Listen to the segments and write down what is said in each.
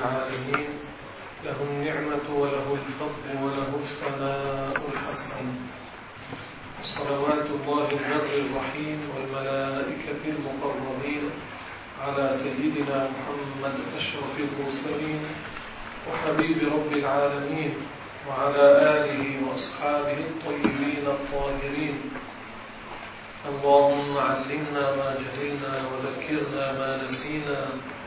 العالمين، له النعمة وله الفضل وله الثناء الحسن. صلوات الله البر الرحيم والملائكة المقربين على سيدنا محمد أشرف المرسلين وحبيب رب العالمين وعلى آله وأصحابه الطيبين الطاهرين. اللهم علمنا ما جهلنا وذكرنا ما نسينا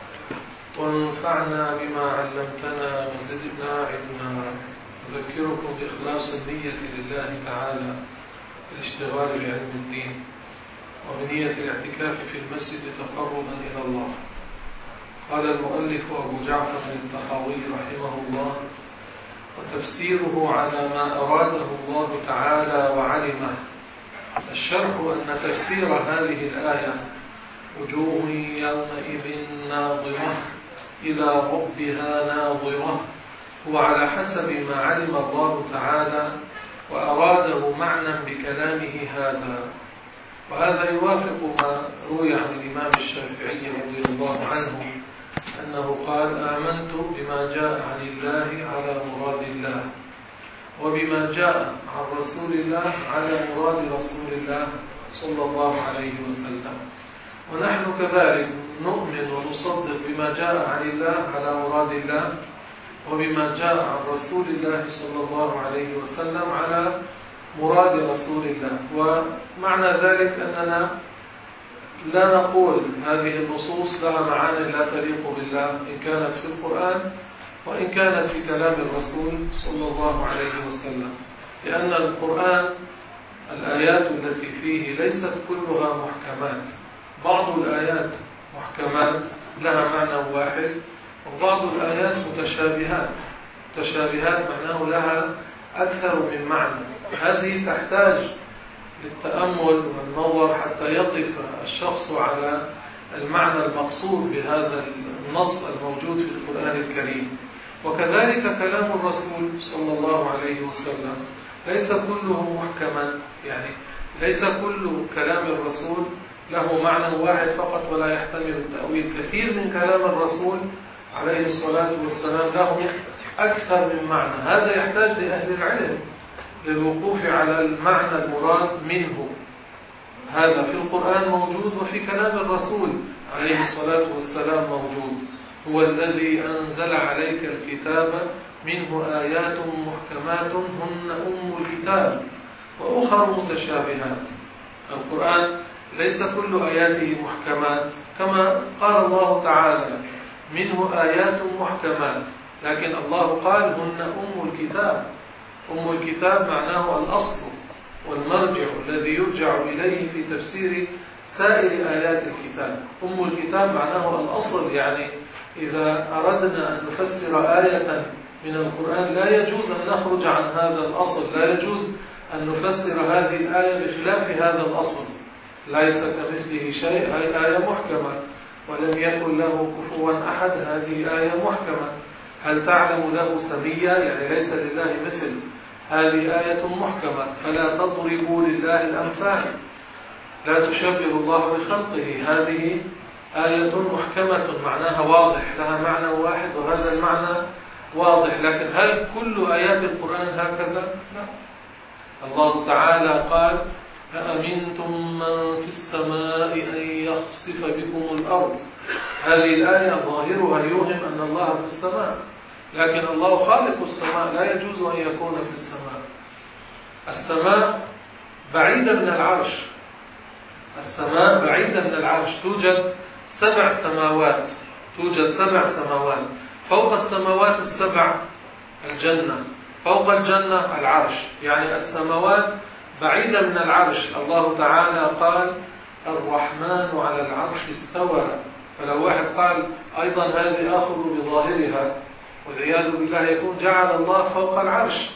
وانفعنا بما علمتنا وزدنا علما. أذكركم بإخلاص النية لله تعالى في الاشتغال بعلم الدين وبنية الاعتكاف في المسجد تقربا إلى الله. قال المؤلف أبو جعفر الطحاوي رحمه الله: وتفسيره على ما أراده الله تعالى وعلمه. الشرح أن تفسير هذه الآية وجوه يومئذ ناظرة إلى ربها ناظرة هو على حسب ما علم الله تعالى وأراده معنى بكلامه هذا. وهذا يوافق ما روي عن الإمام الشافعي رضي الله عنه أنه قال: آمنت بما جاء عن الله على مراد الله، وبما جاء عن رسول الله على مراد رسول الله صلى الله عليه وسلم. ونحن كذلك نؤمن ونصدق بما جاء عن الله على مراد الله، وبما جاء عن رسول الله صلى الله عليه وسلم على مراد رسول الله. ومعنى ذلك أننا لا نقول هذه النصوص لها معاني لا تليق بالله إن كانت في القرآن وإن كانت في كلام الرسول صلى الله عليه وسلم، لأن القرآن الآيات التي فيه ليست كلها محكمات. بعض الآيات محكمات لها معنى واحد، وبعض الآيات متشابهات. متشابهات معناه لها أكثر من معنى. هذه تحتاج للتأمل والنظر حتى يقف الشخص على المعنى المقصود بهذا النص الموجود في القرآن الكريم. وكذلك كلام الرسول صلى الله عليه وسلم ليس كله محكما، يعني ليس كل كلام الرسول له معنى واحد فقط ولا يحتمل التأويل. كثير من كلام الرسول عليه الصلاة والسلام له أكثر من معنى. هذا يحتاج لأهل العلم للوقوف على المعنى المراد منه. هذا في القرآن موجود وفي كلام الرسول عليه الصلاة والسلام موجود. هو الذي أنزل عليك الكتاب منه آيات محكمات هن أم الكتاب وأخر متشابهات. القرآن ليس كل آياته محكمات، كما قال الله تعالى: منه آيات محكمات، لكن الله قال هن أم الكتاب. أم الكتاب معناه الأصل والمرجع الذي يرجع إليه في تفسير سائر آيات الكتاب. أم الكتاب معناه الأصل، يعني إذا أردنا أن نفسر آية من القرآن لا يجوز أن نخرج عن هذا الأصل، لا يجوز أن نفسر هذه الآية بخلاف هذا الأصل. ليس كمثله شيء، هذه آية محكمة، ولم يكن له كفوا أحد، هذه آية محكمة. هل تعلم له سميا، يعني ليس لله مثل، هذه آية محكمة. فلا تضربوا لله الأمثال، لا تشبه الله بخلقه، هذه آية محكمة معناها واضح، لها معنى واحد وهذا المعنى واضح. لكن هل كل آيات القرآن هكذا؟ لا. الله تعالى قال: أأمنتم من في السماء أن يخسف بكم الأرض. هذه الآية ظاهرها يوهم أن الله في السماء، لكن الله خالق السماء، لا يجوز أن يكون في السماء. السماء بعيدة من العرش، السماء بعيدة من العرش. توجد 7 سماوات، توجد 7 سماوات. فوق السماوات ال7 الجنة، فوق الجنة العرش، يعني السماوات بعيدة من العرش. الله تعالى قال: الرحمن على العرش استوى. فلو واحد قال أيضا هذه أخذ بظاهرها والعياذ بالله، يكون جعل الله فوق العرش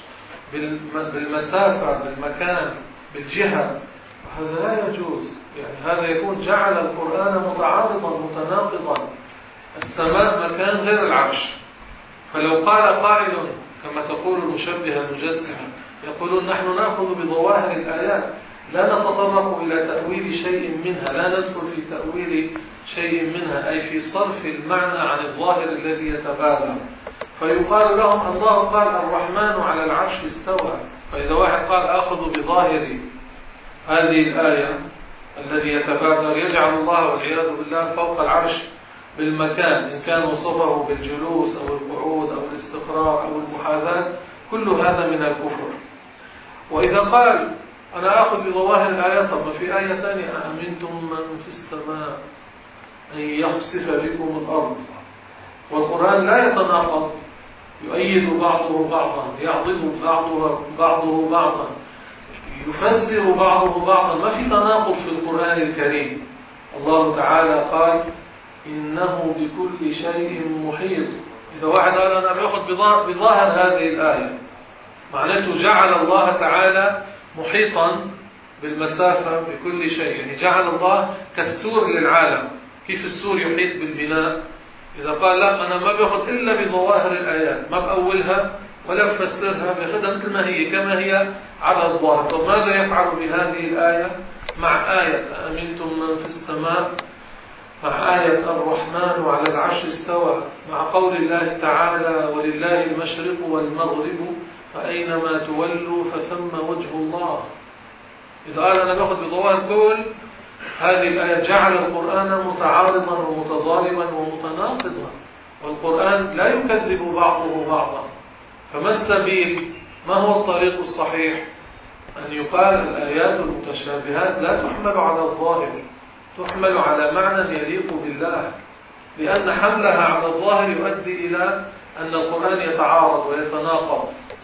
بالمسافة، بالمكان، بالجهة، وهذا لا يجوز. يعني هذا يكون جعل القرآن متعارضا متناقضا. السماء مكان غير العرش. فلو قال قائل كما تقول المشبهة المجسمة، يقولون نحن نأخذ بظواهر الآيات، لا نتطرق إلى تأويل شيء منها، لا ندخل في تأويل شيء منها، أي في صرف المعنى عن الظاهر الذي يتبادر. فيقال لهم الله قال الرحمن على العرش استوى، فإذا واحد قال أخذ بظاهر هذه الآية الذي يتبادر يجعل الله والعياذ بالله فوق العرش بالمكان، إن كان وصفه بالجلوس أو القعود أو الاستقرار أو المحاذاة، كل هذا من الكفر. وإذا قال أنا أخذ بظواهر الآيات، طب في آية ثانية أأمنتم من في السماء أن يخسف بكم الأرض، والقرآن لا يتناقض، يؤيد بعضه بعضا، يعضد بعضه بعضا، يفسر بعضه بعضا، ما في تناقض في القرآن الكريم. الله تعالى قال إنه بكل شيء محيط. إذا واحد قال أنا بأخذ بظاهر هذه الآية، معناته جعل الله تعالى محيطا بالمسافة بكل شيء، يعني جعل الله كالسور للعالم. كيف السور يحيط بالبناء؟ إذا قال لا أنا ما بأخذ إلا بظواهر الآيات، ما بأولها ولا بفسرها، بأخذها مثل ما هي كما هي على الظاهر. طب ماذا يفعل بهذه الآية مع آية أأمنتم من في السماء، مع آية الرحمن على العرش استوى، مع قول الله تعالى ولله المشرق والمغرب فأينما تولوا فثم وجه الله؟ إذا قال أنا بأخذ بظواهر كل هذه الآية جعل القرآن متعارضا ومتضاربا ومتناقضا، والقرآن لا يكذب بعضه بعضا. فما السبيل؟ ما هو الطريق الصحيح؟ أن يقال الآيات المتشابهات لا تحمل على الظاهر، تحمل على معنى يليق بالله، لأن حملها على الظاهر يؤدي إلى أن القرآن يتعارض ويتناقض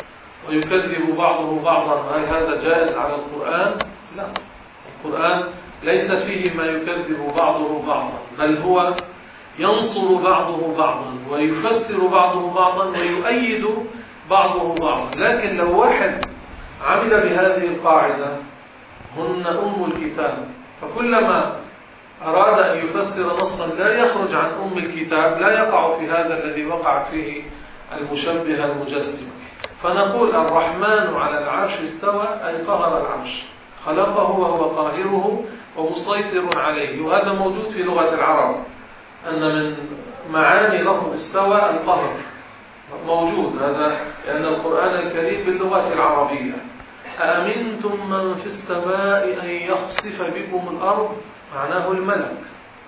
ويكذب بعضه بعضا. هل هذا جائز على القرآن؟ لا، القرآن ليس فيه ما يكذب بعضه بعضا، بل هو ينصر بعضه بعضا ويفسر بعضه بعضا ويؤيد بعضه بعضا. لكن لو واحد عمل بهذه القاعدة هن أم الكتاب، فكلما أراد أن يفسر نصا لا يخرج عن أم الكتاب لا يقع في هذا الذي وقعت فيه المشبهة المجسمة. فنقول الرحمن على العرش استوى، أي قهر العرش، خلقه وهو قاهره ومسيطر عليه. وهذا موجود في لغة العرب، أن من معاني لفظ استوى القهر موجود، هذا لأن القرآن الكريم باللغة العربية. أأمنتم من في السماء أن يخسف بكم الأرض، معناه الملك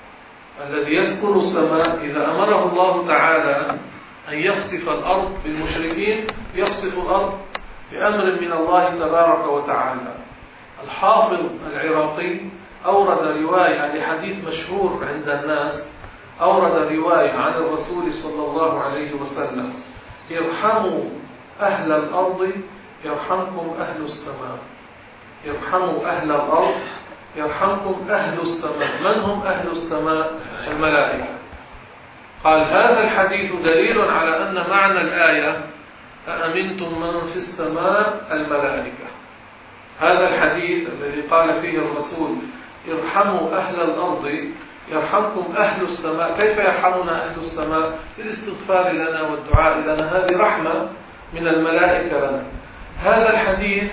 الذي يسكن السماء. إذا أمره الله تعالى أن يخسف الأرض بالمشركين يخسف الأرض بأمر من الله تبارك وتعالى. الحافظ العراقي أورد رواية لحديث مشهور عند الناس، أورد رواية عن الرسول صلى الله عليه وسلم: ارحموا أهل الأرض يرحمكم أهل السماء، ارحموا أهل الأرض يرحمكم أهل السماء. من هم أهل السماء؟ الملائكة. قال هذا الحديث دليل على أن معنى الآية أأمنتم من في السماء الملائكة. هذا الحديث الذي قال فيه الرسول ارحموا أهل الأرض يرحمكم أهل السماء، كيف يرحمنا أهل السماء؟ بالاستغفار لنا والدعاء لنا، هذه رحمة من الملائكة لنا. هذا الحديث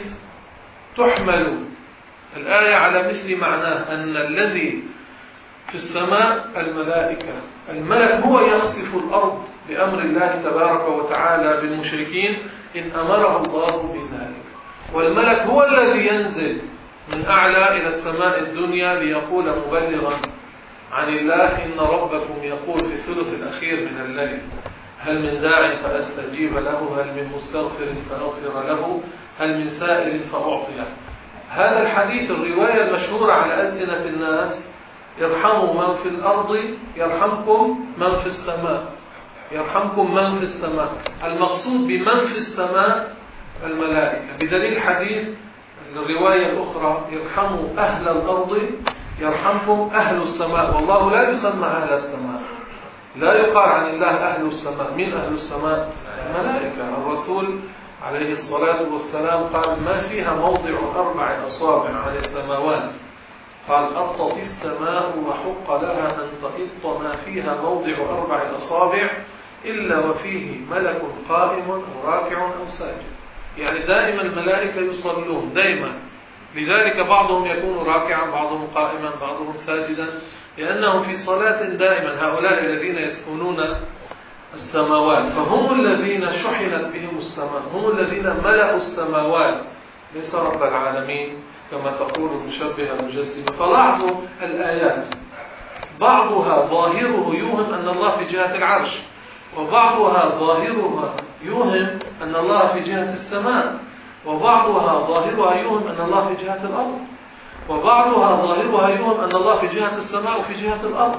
تحمل الآية على مثل معناه، أن الذي في السماء الملائكة. الملك هو يخسف الأرض بأمر الله تبارك وتعالى بالمشركين إن أمره الله بذلك، والملك هو الذي ينزل من أعلى إلى السماء الدنيا ليقول مبلغا عن الله إن ربكم يقول في الثلث الأخير من الليل هل من داع فأستجيب له، هل من مستغفر فأغفر له، هل من سائل فأعطيه. هذا الحديث الرواية المشهورة على ألسنة الناس يرحموا من في الأرض يرحمكم من في السماء، يرحمكم من في السماء. المقصود بمن في السماء الملائكة، بدليل حديث الرواية الأخرى يرحموا أهل الأرض يرحمكم أهل السماء. والله لا يسمى أهل السماء، لا يقال عن الله أهل السماء. من أهل السماء؟ الملائكة. الرسول عليه الصلاة والسلام قال ما فيها موضع 4 أصابع عن السماوات، قال أطت السماء وحق لها أن تئط ما فيها موضع 4 أصابع إلا وفيه ملك قائم أو راكع أو ساجد. يعني دائما الملائكة يصلون، دائما لذلك بعضهم يكون راكعا، بعضهم قائما، بعضهم ساجدا، لأنهم في صلاة دائما. هؤلاء الذين يسكنون السماوات فهم الذين شحنت بهم السماء، هم الذين ملأوا السماوات، ليس رب العالمين كما تقول المشبهة المجسمة. فلاحظوا الآيات بعضها ظاهره يوهم أن الله في جهة العرش، وبعضها ظاهرها يوهم أن الله في جهة السماء، وبعضها ظاهرها يوهم أن الله في جهة الأرض، وبعضها ظاهرها يوهم أن الله في جهة السماء وفي جهة الأرض.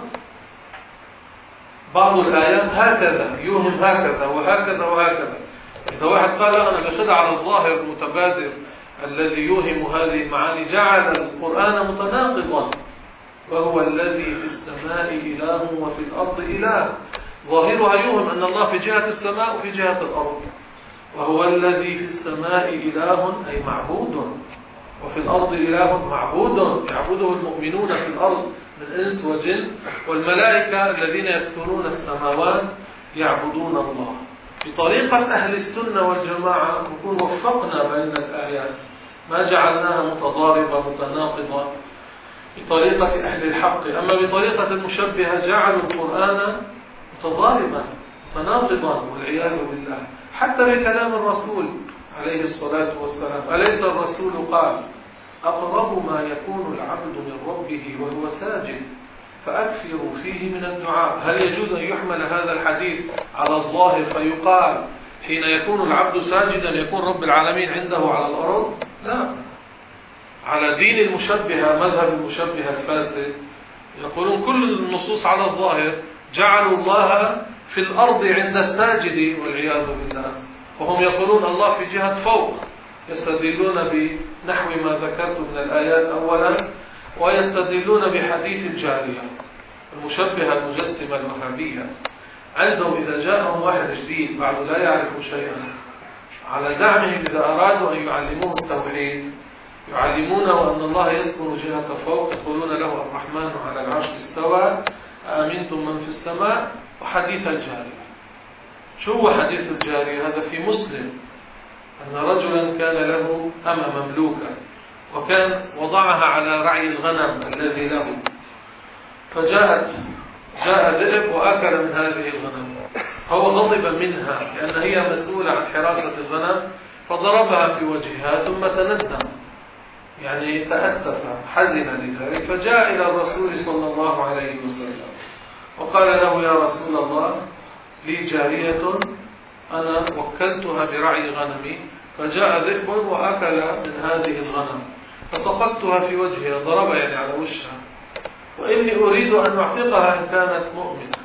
بعض الآيات هكذا يوهم هكذا وهكذا وهكذا. إذا واحد قال أنا بخدع على الظاهر المتبادر الذي يوهم هذه المعاني جعل القرآن متناقضا. وهو الذي في السماء إله وفي الأرض إله، ظاهرها يوهم أن الله في جهة السماء وفي جهة الأرض. وهو الذي في السماء إله أي معبود، وفي الأرض إله معبود يعبده المؤمنون في الأرض من إنس وجن، والملائكة الذين يسكنون السماوات يعبدون الله. بطريقة أهل السنة والجماعة نكون وفقنا بين الآيات، ما جعلناها متضاربة متناقضة بطريقة أهل الحق. أما بطريقة المشبهة جعلوا القرآن متضاربا متناقضا والعياذ بالله. حتى بكلام الرسول عليه الصلاة والسلام، أليس الرسول قال أقرب ما يكون العبد من ربه وهو ساجد فأكثروا فيه من الدعاء؟ هل يجوز أن يحمل هذا الحديث على الظاهر فيقال حين يكون العبد ساجدا يكون رب العالمين عنده على الأرض؟ لا. على دين المشبهة، مذهب المشبهة الفاسد، يقولون كل النصوص على الظاهر، جعلوا الله في الأرض عند الساجد والعياذ بالله، وهم يقولون الله في جهة فوق، يستدلون بنحو ما ذكرت من الآيات أولا، ويستدلون بحديث الجارية. المشبهة المجسمة الوهابية عندهم إذا جاءهم واحد جديد بعد لا يعرف شيئا، على زعمهم إذا أرادوا أن يعلموه التوحيد يعلمونه أن الله يسكن جهة فوق، يقولون له الرحمن على العرش استوى أأمنتم من في السماء، وحديث الجارية. شو هو حديث الجارية؟ هذا في مسلم، أن رجلا كان له أمة مملوكة وكان وضعها على رعي الغنم الذي له، جاء ذئب وأكل من هذه الغنم، هو غضب منها لأن هي مسؤولة عن حراسة الغنم، فضربها في وجهها ثم تندم، يعني تأسف حزن لذلك، فجاء إلى الرسول صلى الله عليه وسلم وقال له يا رسول الله لي جارية أنا وكلتها برعي غنمي، فجاء ذئب وأكل من هذه الغنم فسقطتها في وجهها، ضرب يعني على وجهها، وإني أريد أن أعتقها إن كانت مؤمنة.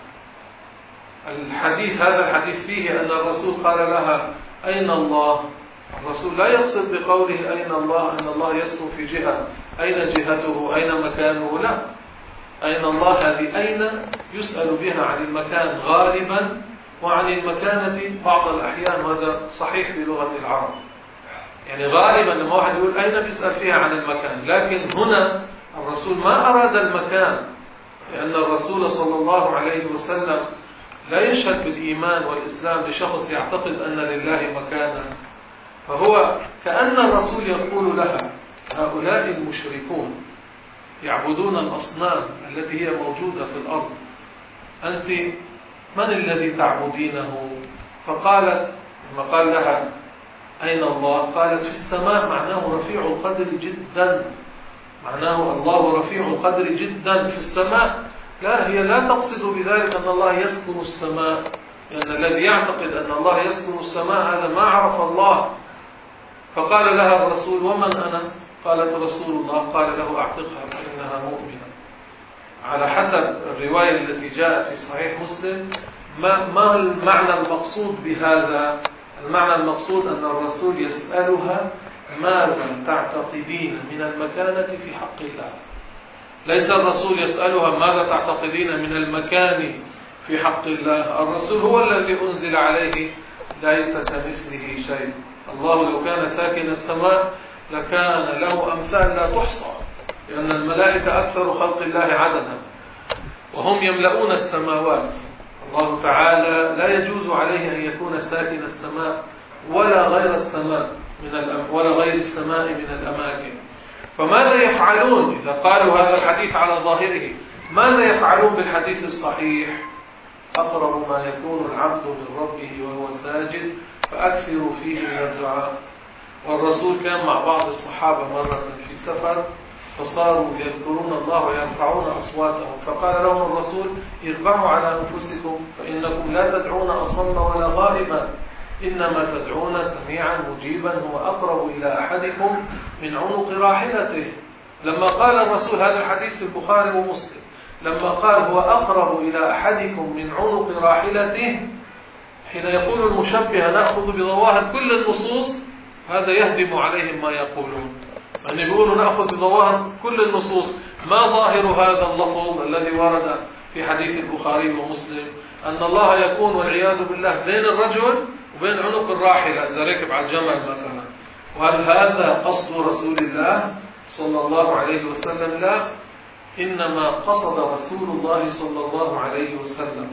هذا الحديث فيه أن الرسول قال لها أين الله؟ الرسول لا يقصد بقوله أين الله أن الله يسكن في جهة، أين جهته أين مكانه، لا، أين الله هذه أين يسأل بها عن المكان غالبا وعن المكانة بعض الأحيان، وهذا صحيح بلغة العرب، يعني غالبا لما واحد يقول أين بيسأل فيها عن المكان، لكن هنا الرسول ما أراد المكان، لأن الرسول صلى الله عليه وسلم لا يشهد بالإيمان والإسلام لشخص يعتقد أن لله مكانا، فهو كأن الرسول يقول لها هؤلاء المشركون يعبدون الأصنام التي هي موجودة في الأرض، أنت من الذي تعبدينه؟ فقالت لما قال لها أين الله؟ قالت في السماء، معناه رفيع القدر جدا، معناه الله رفيع القدر جدا في السماء. لا، هي لا تقصد بذلك أن الله يسكن السماء، لأن الذي يعتقد أن الله يسكن السماء هذا ما عرف الله. فقال لها الرسول ومن أنا؟ قالت رسول الله. قال له أعتقها فإنها مؤمنة. على حسب الرواية التي جاءت في صحيح مسلم، ما المعنى المقصود بهذا؟ المعنى المقصود أن الرسول يسألها ماذا تعتقدين من المكانة في حق الله، ليس الرسول يسألها ماذا تعتقدين من المكان في حق الله. الرسول هو الذي أنزل عليه ليس كمثله شيء. الله لو كان ساكن السماء لكان له أمثال لا تحصى، لأن الملائكة أكثر خلق الله عددا وهم يملؤون السماوات. الله تعالى لا يجوز عليه أن يكون ساكن السماء ولا غير السماء ولا غير السماء من الأماكن. فماذا يفعلون إذا قالوا هذا الحديث على ظاهره؟ ماذا يفعلون بالحديث الصحيح؟ أقرب ما يكون العبد من ربه وهو ساجد فأكثروا فيه من الدعاء. والرسول كان مع بعض الصحابة مرة في سفر فصاروا يذكرون الله ويرفعون أصواتهم، فقال لهم الرسول: ارفعوا على أنفسكم فإنكم لا تدعون أصم ولا غائبا، إنما تدعون سميعا مجيبا هو أقرب إلى أحدكم من عنق راحلته. لما قال الرسول هذا الحديث في البخاري ومسلم، لما قال هو أقرب إلى أحدكم من عنق راحلته، حين يقول المشبه نأخذ بظواهر كل النصوص، هذا يهدم عليهم ما يقولون. أن يقولوا نأخذ بظواهر كل النصوص، ما ظاهر هذا اللفظ الذي ورد في حديث البخاري ومسلم أن الله يكون والعياذ بالله بين الرجل وبين عنق الراحلة إذا ركب على الجمل مثلا. وهل هذا قصد رسول الله صلى الله عليه وسلم؟ لا، إنما قصد رسول الله صلى الله عليه وسلم: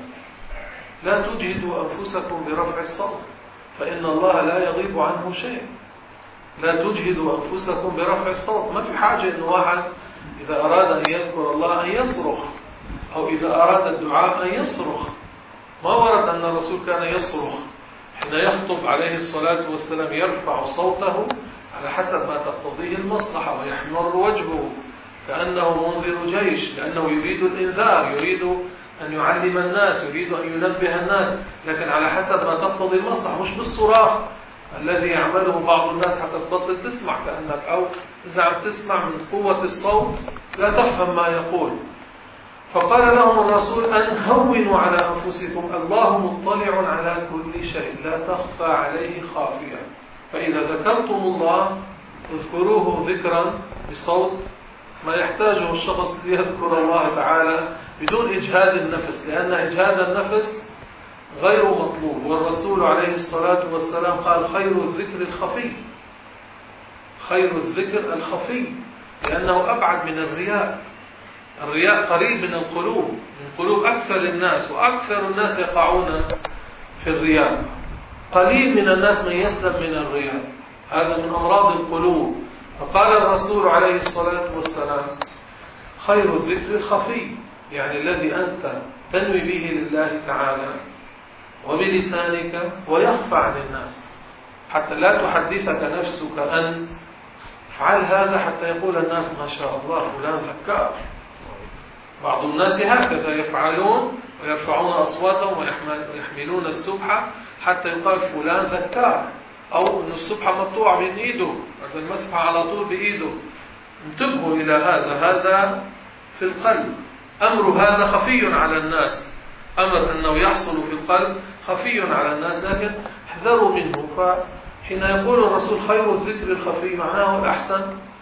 لا تجهدوا أنفسكم برفع الصوت فإن الله لا يغيب عنه شيء. لا تجهدوا أنفسكم برفع الصوت. ما في حاجة إن واحد إذا أراد أن يذكر الله أن يصرخ، أو إذا أراد الدعاء أن يصرخ. ما ورد أن الرسول كان يصرخ حين يخطب عليه الصلاة والسلام، يرفع صوته على حسب ما تقتضيه المصلحة ويحمر وجهه كأنه منذر جيش، لأنه يريد الإنذار، يريد أن يعلم الناس، يريد أن ينبه الناس، لكن على حسب ما تقتضي المصلحة، مش بالصراخ الذي يعمله بعض الناس حتى تبطل تسمع كأنك، أو إذا عم تسمع من قوة الصوت لا تفهم ما يقول. فقال لهم الرسول: أن هونوا على أنفسكم، الله مطلع على كل شيء لا تخفى عليه خافية. فإذا ذكرتم الله اذكروه ذكرا بصوت ما يحتاجه الشخص ليذكر الله تعالى بدون إجهاد النفس، لأن إجهاد النفس غير مطلوب. والرسول عليه الصلاة والسلام قال: خير الذكر الخفي، خير الذكر الخفي، لأنه أبعد من الرياء. الرياء قريب من القلوب، من قلوب أكثر الناس، وأكثر الناس يقعون في الرياء. قليل من الناس من يسلم من الرياء، هذا من أمراض القلوب. فقال الرسول عليه الصلاة والسلام: خير الذكر الخفي، يعني الذي أنت تنوي به لله تعالى وبلسانك ويخفى عن الناس، حتى لا تحدثك نفسك أن افعل هذا حتى يقول الناس ما شاء الله فلان ذكار. بعض الناس هكذا يفعلون ويرفعون أصواتهم ويحملون السبحة حتى يقال فلان ذكار، أو أن السبحة مقطوعة من إيده، هذا المسحة على طول بإيده. انتبهوا إلى هذا في القلب. أمر هذا خفي على الناس، أمر أنه يحصل في القلب خفي على الناس، لكن احذروا منه. فحين يقول الرسول خير الذكر الخفي، معناه الأحسن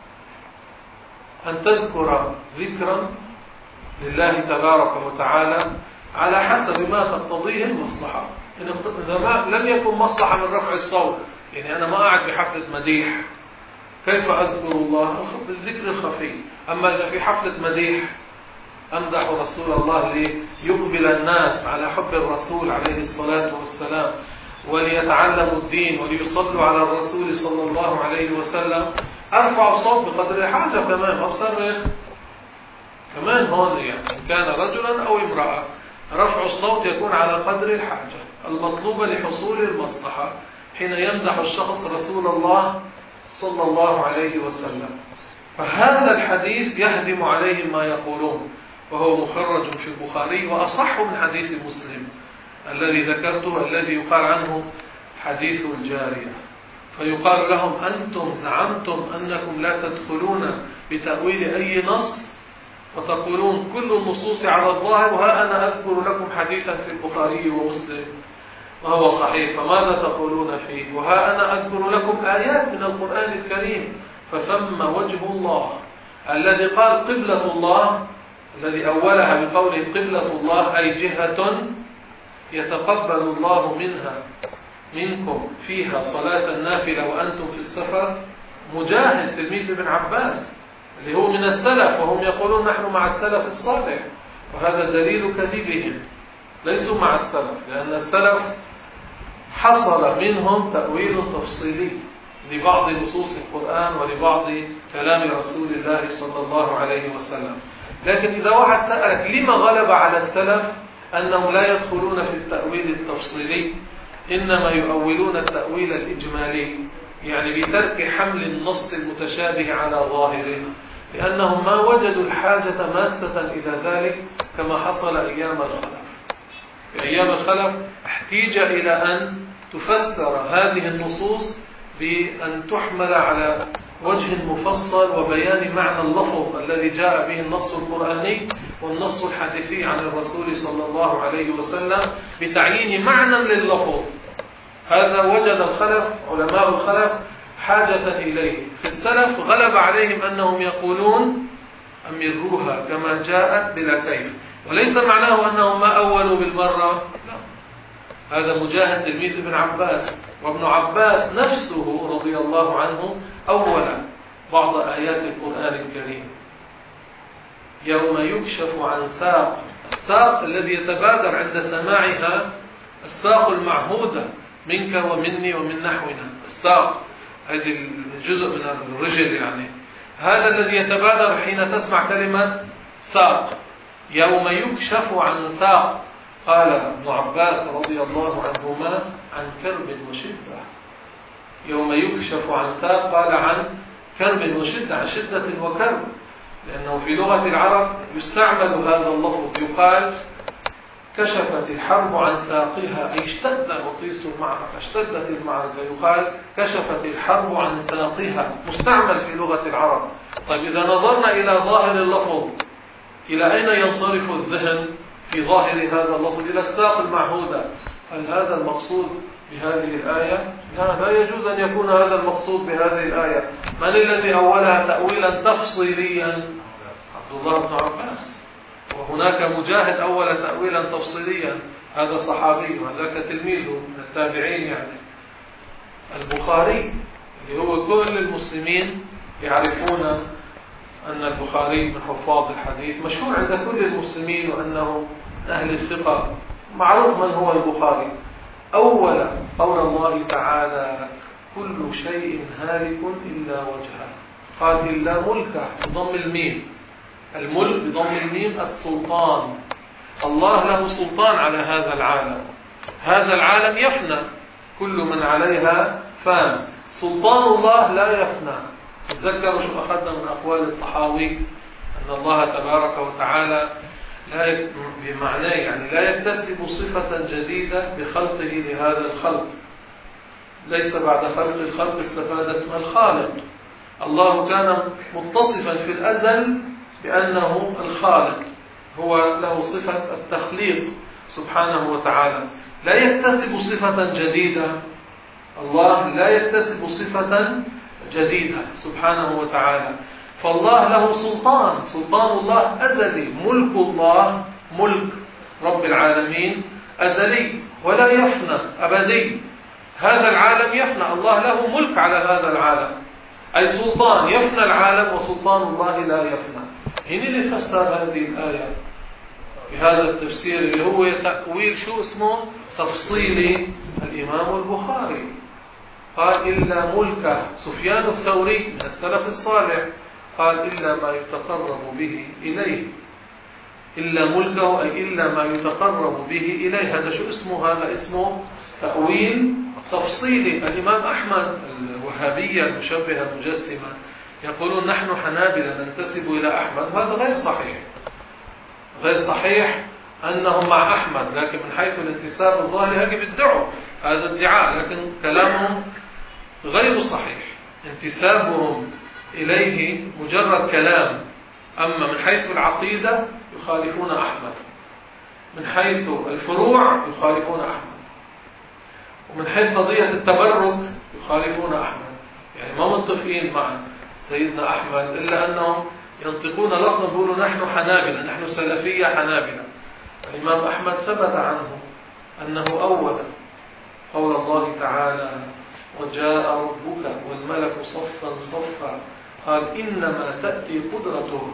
أن تذكر ذكرا لله تبارك وتعالى على حسب ما تقتضيه المصلحة. إذا لم يكن مصلحة من رفع الصوت، يعني أنا ما قاعد بحفلة مديح، كيف أذكر الله؟ بالذكر الخفي. أما إذا في حفلة مديح أمدح رسول الله ليقبل الناس على حب الرسول عليه الصلاة والسلام وليتعلموا الدين وليصلوا على الرسول صلى الله عليه وسلم، أرفع الصوت بقدر الحاجة كمان، أبصرخ كمان هون، يعني إن كان رجلا أو امرأة رفع الصوت يكون على قدر الحاجة المطلوبة لحصول المصلحة حين يمدح الشخص رسول الله صلى الله عليه وسلم. فهذا الحديث يهدم عليهم ما يقولون، وهو مخرج في البخاري وأصح من حديث مسلم الذي ذكرته، الذي يقال عنه حديث الجارية. فيقال لهم: أنتم زعمتم أنكم لا تدخلون بتأويل أي نص وتقولون كل النصوص على الظاهر، وها أنا أذكر لكم حديثا في البخاري ومسلم وهو صحيح، فماذا تقولون فيه؟ وها أنا أذكر لكم آيات من القرآن الكريم. فثم وجه الله الذي قال قبلة الله، الذي أولها بقوله قبلة الله أي جهة يتقبل الله منكم فيها صلاة النافلة وأنتم في السفر. مجاهد تلميذ ابن عباس اللي هو من السلف، وهم يقولون نحن مع السلف الصالح، وهذا دليل كذبهم، ليسوا مع السلف، لأن السلف حصل منهم تأويل تفصيلي لبعض نصوص القرآن ولبعض كلام رسول الله صلى الله عليه وسلم. لكن إذا واحد سألك لما غلب على السلف أنهم لا يدخلون في التأويل التفصيلي، إنما يؤولون التأويل الإجمالي، يعني بترك حمل النص المتشابه على ظاهره، لأنهم ما وجدوا الحاجة ماسة إلى ذلك كما حصل أيام الخلف. في أيام الخلف احتيج إلى أن تفسر هذه النصوص بأن تحمل على وجه مفصل وبيان معنى اللفظ الذي جاء به النص القرآني والنص الحديثي عن الرسول صلى الله عليه وسلم بتعيين معنى لللفظ. هذا وجد الخلف، علماء الخلف، حاجة إليه. في السلف غلب عليهم أنهم يقولون أمروها كما جاءت بلا كيف، وليس معناه أنهم ما أولوا بالمرة، لا. هذا مجاهد تلميذ ابن عباس، وابن عباس نفسه رضي الله عنه أول بعض آيات القرآن الكريم. يوم يكشف عن ساق، الساق الذي يتبادر عند سماعها الساق المعهودة منك ومني ومن نحونا، الساق هذه الجزء من الرجل، يعني هذا الذي يتبادر حين تسمع كلمة ساق. يوم يكشف عن ساق، قال ابن عباس رضي الله عنهما عن كرب وشدة. يوم يكشف عن ساق قال عن كرب وشدة، عن شدة وكرب، لأنه في لغة العرب يستعمل هذا اللفظ، يقال كشفت الحرب عن ساقها، أي اشتد وطيس المعركة، اشتدت المعركة، يقال كشفت الحرب عن ساقها، مستعمل في لغة العرب. طيب إذا نظرنا إلى ظاهر اللفظ، إلى أين ينصرف الذهن في ظاهر هذا اللفظ؟ إلى الساق المعهودة. هل هذا المقصود بهذه الآية؟ لا يجوز أن يكون هذا المقصود بهذه الآية. من الذي أولها تأويلا تفصيليا؟ عبد الله بن عباس. وهناك مجاهد أول تأويلا تفصيليا، هذا صحابي وهذاك تلميذه من التابعين. يعني البخاري اللي هو كل المسلمين يعرفون أن البخاري من حفاظ الحديث، مشهور عند كل المسلمين وأنه أهل الثقة، معروف من هو البخاري. أول قول الله تعالى كل شيء هالك إلا وجهه، قال إلا ملكه بضم الميم، الملك بضم الميم السلطان. الله له سلطان على هذا العالم، هذا العالم يفنى، كل من عليها فان، سلطان الله لا يفنى. تذكروا شو أخذنا من أقوال الطحاوي أن الله تبارك وتعالى لا بمعنى يعني لا يكتسب صفة جديدة بخلقه لهذا الخلق، ليس بعد خلق الخلق استفاد اسم الخالق. الله كان متصفا في الأزل بأنه الخالق، هو له صفة التخليق سبحانه وتعالى، لا يكتسب صفة جديدة. الله لا يكتسب صفة جديدة سبحانه وتعالى. فالله له سلطان، سلطان الله أزلي، ملك الله ملك رب العالمين أزلي ولا يفنى أبدي. هذا العالم يفنى، الله له ملك على هذا العالم، أي سلطان يفنى العالم وسلطان الله لا يفنى. هنا اللي فسر هذه الآية بهذا التفسير اللي هو تأويل شو اسمه تفصيلي الإمام البخاري. قال إلا ملكه، سفيان الثوري من السلف الصالح قال إلا ما يتقرب به إليه، إلا ملكه أي إلا ما يتقرب به إليه. هذا شو اسمه؟ هذا اسمه تأويل تفصيلي. الإمام أحمد الوهابية المشبهة المجسمة يقولون نحن حنابلة ننتسب إلى أحمد، وهذا غير صحيح. غير صحيح أنهم مع أحمد، لكن من حيث الانتساب الظاهري هذا بيدعوا هذا ادعاء، لكن كلامهم غير صحيح. انتسابهم إليه مجرد كلام، أما من حيث العقيدة يخالفون أحمد، من حيث الفروع يخالفون أحمد، ومن حيث قضية التبرك يخالفون أحمد. يعني ما متفقين مع سيدنا أحمد، إلا أنهم ينطقون لفظا يقولوا نحن حنابلة، نحن سلفية حنابلة. الإمام أحمد ثبت عنه أنه أول قول الله تعالى وجاء ربك والملك صفا صفا، قال إنما تأتي قدرته.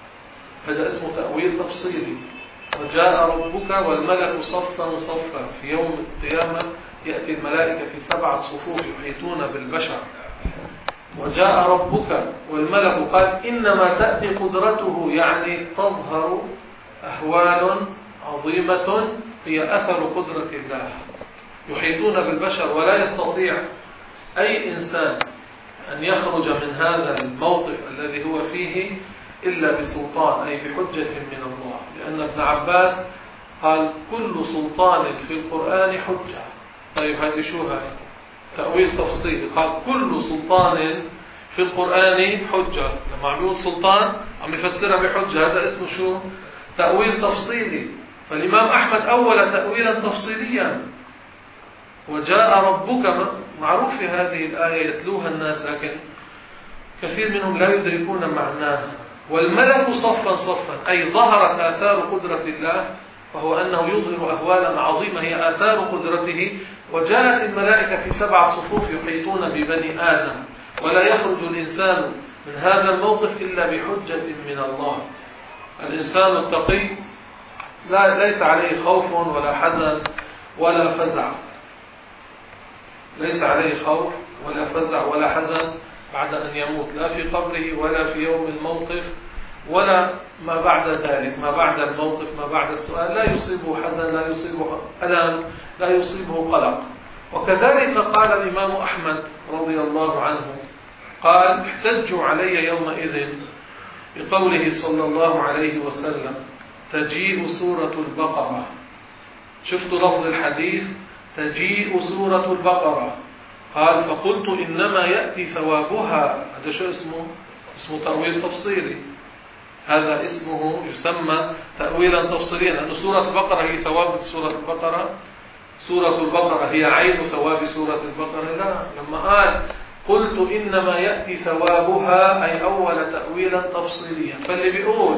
هذا اسمه تأويل تفصيلي. وجاء ربك والملك صفا صفا، في يوم القيامة يأتي الملائكة في 7 صفوف يحيطون بالبشر وجاء ربك والملك، قال إنما تأتي قدرته، يعني تظهر أهوال عظيمة هي أثر قدرة الله، يحيطون بالبشر ولا يستطيع أي إنسان أن يخرج من هذا الموقف الذي هو فيه إلا بسلطان، أي بحجة من الله. لأن ابن عباس قال كل سلطان في القرآن حجة. طيب هذه شو هاي؟ تأويل تفصيلي. قال كل سلطان في القرآن حجة، لما عم يقول سلطان عم يفسرها بحجة، هذا اسمه شو؟ تأويل تفصيلي. فالإمام أحمد أول تأويلا تفصيليا. وجاء ربك معروف في هذه الآية يتلوها الناس، لكن كثير منهم لا يدركون معناها. والملك صفا صفا، أي ظهرت آثار قدرة الله، وهو أنه يظهر أهوالا عظيمة هي آثار قدرته. وجاءت الملائكة في 7 صفوف يحيطون ببني آدم، ولا يخرج الإنسان من هذا الموقف إلا بحجة من الله. الإنسان التقي ليس عليه خوف ولا حزن ولا فزع، ليس عليه خوف ولا فزع ولا حزن بعد أن يموت، لا في قبره ولا في يوم الموقف ولا ما بعد ذلك، ما بعد الموقف، ما بعد السؤال. لا يصيبه حزن، لا يصيبه ألم، لا يصيبه قلق. وكذلك قال الإمام أحمد رضي الله عنه، قال احتجوا علي يومئذ بقوله صلى الله عليه وسلم تجيء سورة البقرة. شفتوا لفظ الحديث تجيء سورة البقرة، قال فقلت إنما يأتي ثوابها. هذا شو اسمه؟ اسمه تأويل تفصيلي. هذا اسمه يسمى تأويلا تفصيليا، لأن سورة البقرة هي ثواب سورة البقرة، سورة البقرة هي عين ثواب سورة البقرة. لا، لما قال قلت إنما يأتي ثوابها أي أول تأويلا تفصيليا. فاللي بيقول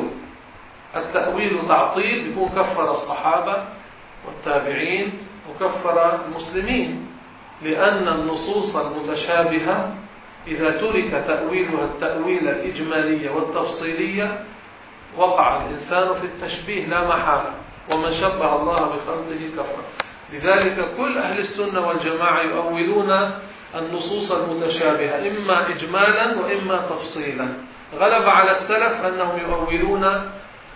التأويل تعطيل بيكون كفر الصحابة والتابعين وكفر المسلمين، لأن النصوص المتشابهة إذا ترك تأويلها التأويل الإجمالية والتفصيلية وقع الإنسان في التشبيه لا محالة، ومن شبه الله بخلقه كفر. لذلك كل أهل السنة والجماعة يؤولون النصوص المتشابهة إما إجمالا وإما تفصيلا. غلب على السلف أنهم يؤولون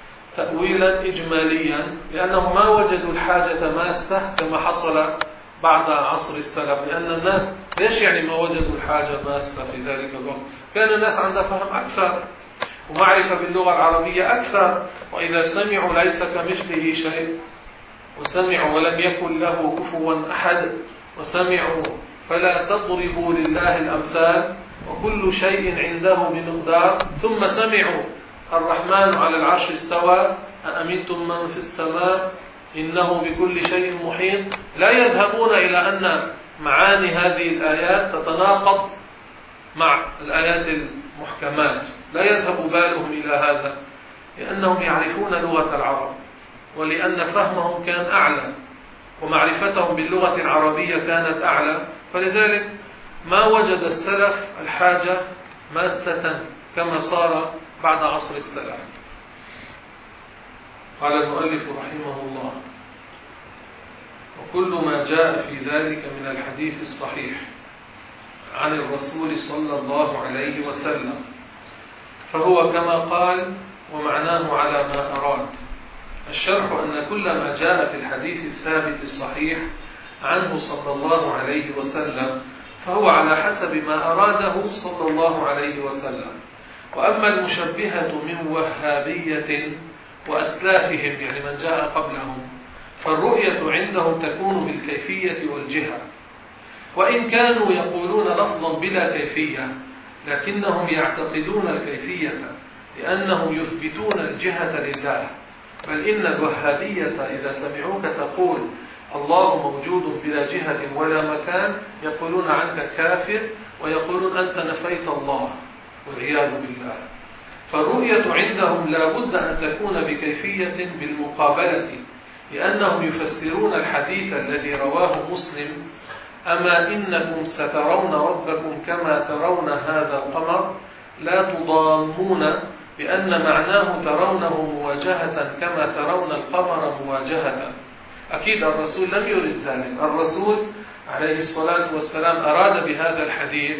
تأويلا إجماليا، لأنهم ما وجدوا الحاجة ماسة كما حصل بعد عصر السلف. لأن الناس ليش يعني ما وجدوا الحاجة ماسة في ذلك الوقت؟ كان الناس عندها فهم أكثر ومعرفة باللغة العربية أكثر، وإذا سمعوا ليس كمثله شيء، وسمعوا ولم يكن له كفوا أحد، وسمعوا فلا تضربوا لله الأمثال وكل شيء عنده بمقدار، ثم سمعوا الرحمن على العرش استوى أأمنتم من في السماء إنه بكل شيء محيط. لا يذهبون إلى أن معاني هذه الآيات تتناقض مع الآيات المحكمات، لا يذهب بالهم إلى هذا، لأنهم يعرفون لغة العرب، ولأن فهمهم كان أعلى ومعرفتهم باللغة العربية كانت أعلى، فلذلك ما وجد السلف الحاجة ماسة كما صار بعد عصر السلف. قال المؤلف رحمه الله: وكل ما جاء في ذلك من الحديث الصحيح عن الرسول صلى الله عليه وسلم فهو كما قال ومعناه على ما أراد. الشرح أن كل ما جاء في الحديث الثابت الصحيح عنه صلى الله عليه وسلم فهو على حسب ما أراده صلى الله عليه وسلم. وأما المشبهة من وهابية وأسلافهم، يعني من جاء قبلهم، فالرؤية عندهم تكون بالكيفية والجهة، وإن كانوا يقولون لفظا بلا كيفية لكنهم يعتقدون الكيفية لأنهم يثبتون الجهة لله. بل إن الوهابية إذا سمعوك تقول الله موجود بلا جهة ولا مكان يقولون عنك كافر، ويقولون أنت نفيت الله والعياذ بالله. فالرؤية عندهم لا بد أن تكون بكيفية بالمقابلة، لأنهم يفسرون الحديث الذي رواه مسلم: أما إنكم سترون ربكم كما ترون هذا القمر لا تضامون، بأن معناه ترونه مواجهة كما ترون القمر مواجهة. أكيد الرسول لم يرد ذلك، الرسول عليه الصلاة والسلام أراد بهذا الحديث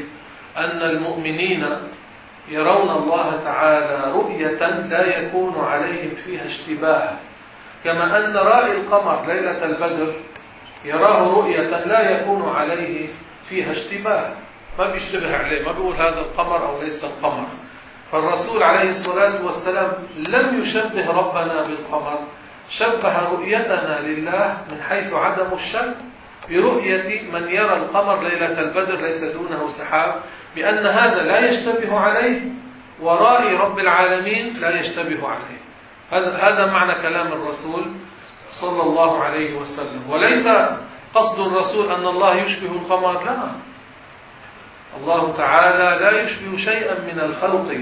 أن المؤمنين يرون الله تعالى رؤية لا يكون عليهم فيها اشتباه، كما أن رائي القمر ليلة البدر يراه رؤية لا يكون عليه فيها اشتباه، ما بيشتبه عليه، ما بيقول هذا القمر أو ليس القمر. فالرسول عليه الصلاة والسلام لم يشبه ربنا بالقمر، شبه رؤيتنا لله من حيث عدم الشك برؤية من يرى القمر ليلة البدر ليس دونه سحاب، بأن هذا لا يشتبه عليه، ورائي رب العالمين لا يشتبه عليه. هذا معنى كلام الرسول صلى الله عليه وسلم. وليس قصد الرسول أن الله يشبه القمر، لا، الله تعالى لا يشبه شيئا من الخلق.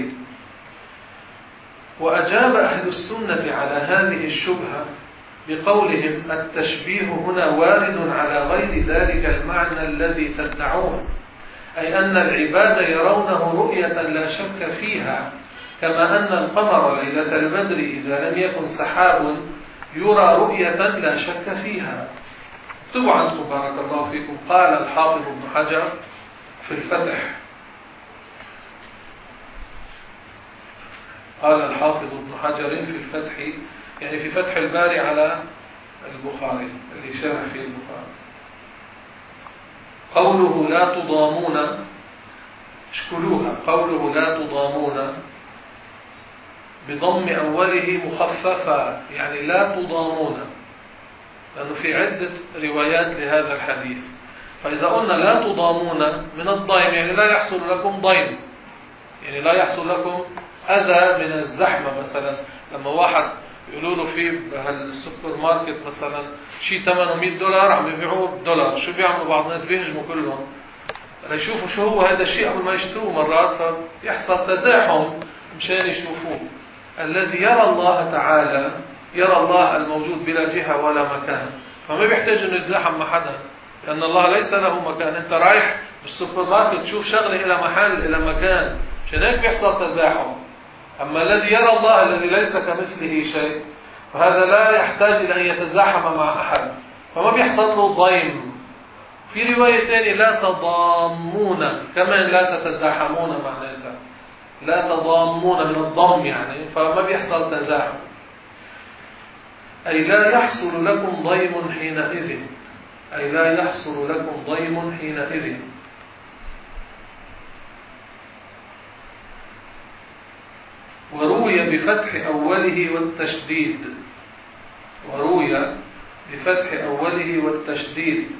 وأجاب أهل السنة على هذه الشبهة بقولهم التشبيه هنا وارد على غير ذلك المعنى الذي تدعون، أي أن العباد يرونه رؤية لا شك فيها، كما أن القمر ليلة البدر إذا لم يكن سحاب يرى رؤية لا شك فيها. اكتبوا عنكم بارك الله فيكم. قال الحافظ ابن حجر في الفتح، قال الحافظ ابن حجر في الفتح، يعني في فتح الباري على البخاري اللي شرح فيه البخاري، قوله لا تضامون، اشكلوها، قوله لا تضامون بضم أوله مخففة، يعني لا تضامون، لأنه في عدة روايات لهذا الحديث. فإذا قلنا لا تضامون من الضيم، يعني لا يحصل لكم ضيم، يعني لا يحصل لكم أذى من الزحمة. مثلا لما واحد يقولوا له في السوبر ماركت مثلا شيء ثمنه $100 عم يبيعوه $1، شو بيعملوا بعض الناس؟ بيهجموا كلهم ليشوفوا شو هو هذا الشيء قبل ما يشتروه مرات، فيحصل تزاحم مشان يشوفوه. الذي يرى الله تعالى يرى الله الموجود بلا جهة ولا مكان، فما بيحتاج انه يتزاحم مع حدا، لأن الله ليس له مكان. انت رايح بالسوبر ماركت تشوف شغله إلى محل إلى مكان، عشان هيك بيحصل تزاحم. أما الذي يرى الله الذي ليس كمثله شيء، فهذا لا يحتاج إلى أن يتزاحم مع أحد، فما بيحصل له ضيم. في رواية ثانية لا تضامون، كمان لا تتزاحمون، معناتها لا تضامون من الضم يعني، فما بيحصل تزاحم، أي لا يحصل لكم ضيم حينئذ، أي لا يحصل لكم ضيم حينئذ. وروي بفتح أوله والتشديد، وروي بفتح أوله والتشديد،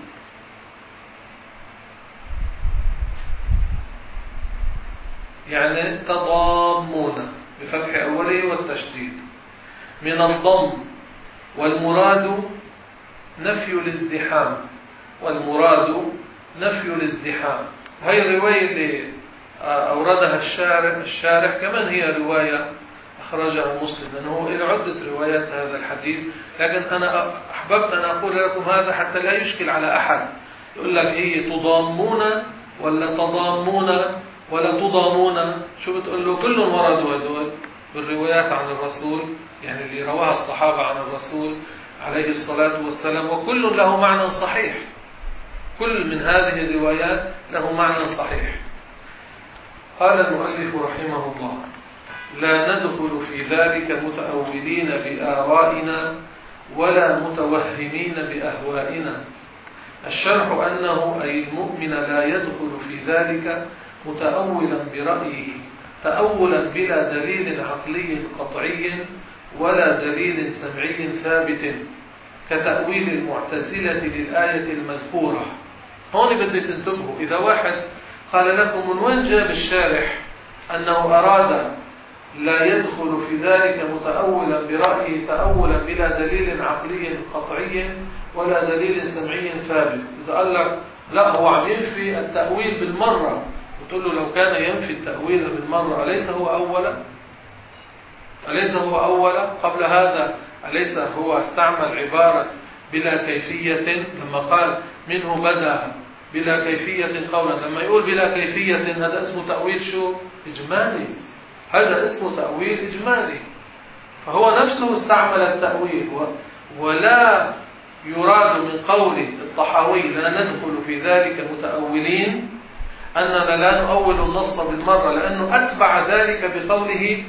يعني تضامون بفتح أوله والتشديد من الضم، والمراد نفي الازدحام، والمراد نفي الازدحام. هاي الرواية اللي أوردها الشارح كمان هي رواية أخرجها مسلم، لأنه إلى عدة روايات هذا الحديث، لكن أنا أحببت أن أقول لكم هذا حتى لا يشكل على أحد يقول لك هي تضامون ولا تضامون ولا تضامون، شو بتقول له؟ كلهم وردوا هذول بالروايات عن الرسول، يعني اللي رواها الصحابة عن الرسول عليه الصلاة والسلام، وكل له معنى صحيح، كل من هذه الروايات له معنى صحيح. قال المؤلف رحمه الله: لا ندخل في ذلك متأولين بآرائنا ولا متوهمين بأهوائنا. الشرح أنه أي المؤمن لا يدخل في ذلك متأولا برأيه تأولا بلا دليل عقلي قطعي ولا دليل سمعي ثابت، كتأويل المعتزلة للآية المذكورة. هون بدي تنتبهوا، إذا واحد قال لكم من وين جاب الشارح أنه أراد لا يدخل في ذلك متأولا برأيه تأولا بلا دليل عقلي قطعي ولا دليل سمعي ثابت، إذا قال لك لا هو عم ينفي التأويل بالمرة، وتقول له لو كان ينفي التأويل بالمرة أليس هو أولا؟ أليس هو أولا؟ قبل هذا أليس هو استعمل عبارة بلا كيفية لما قال منه بدأ بلا كيفية قولا؟ لما يقول بلا كيفية هذا اسمه تأويل شو؟ إجمالي، هذا اسمه تأويل إجمالي. فهو نفسه استعمل التأويل، ولا يراد من قول الطحاوي لا ندخل في ذلك متأولين أننا لا نؤول النص بالمرة، لأنه أتبع ذلك بقوله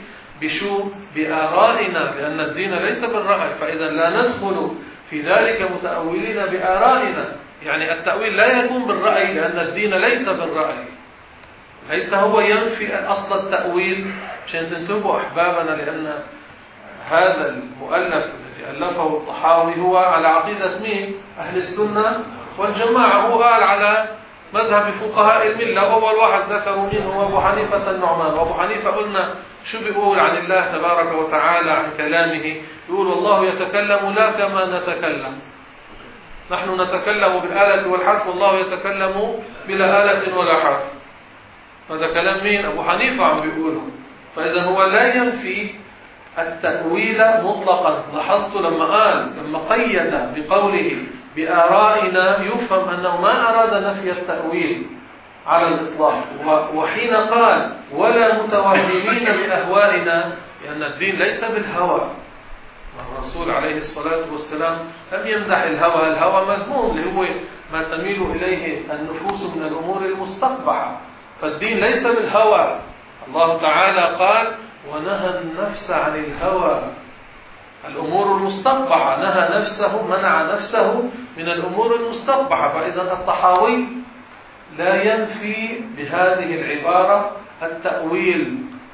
بآرائنا، لأن الدين ليس بالرأي، فإذا لا ندخل في ذلك متأولين بآرائنا. يعني التأويل لا يكون بالرأي، لأن الدين ليس بالرأي، ليس هو ينفي أصل التأويل. عشان تنتبهوا أحبابنا، لأن هذا المؤلف الذي ألفه الطحاوي هو على عقيدة مين؟ أهل السنة والجماعة. هو قال على مذهب فقهاء الملة، أول واحد ذكروا منه هو أبو حنيفة النعمان. وأبو حنيفة قلنا شو بيقول عن الله تبارك وتعالى عن كلامه؟ يقول والله يتكلم لا كما نتكلم، نحن نتكلم بالآلة والحرف، والله يتكلم بلا آلة ولا حرف. هذا كلام مين؟ أبو حنيفة عم بيقوله. فإذا هو لا ينفي التأويل مطلقا. لاحظت لما قيد بقوله بآرائنا يفهم أنه ما أراد نفي التأويل على الإطلاق. وحين قال ولا متوهمين بأهوائنا، لأن الدين ليس بالهوى. الرسول عليه الصلاة والسلام لم يمدح الهوى. الهوى مذموم، اللي هو ما تميل إليه النفوس من الأمور المستقبحة. فالدين ليس بالهوى. الله تعالى قال ونهى النفس عن الهوى، الأمور المستقبحة، نهى نفسه، منع نفسه من الأمور المستقبحة. فإذا الطحاوي لا ينفي بهذه العبارة التأويل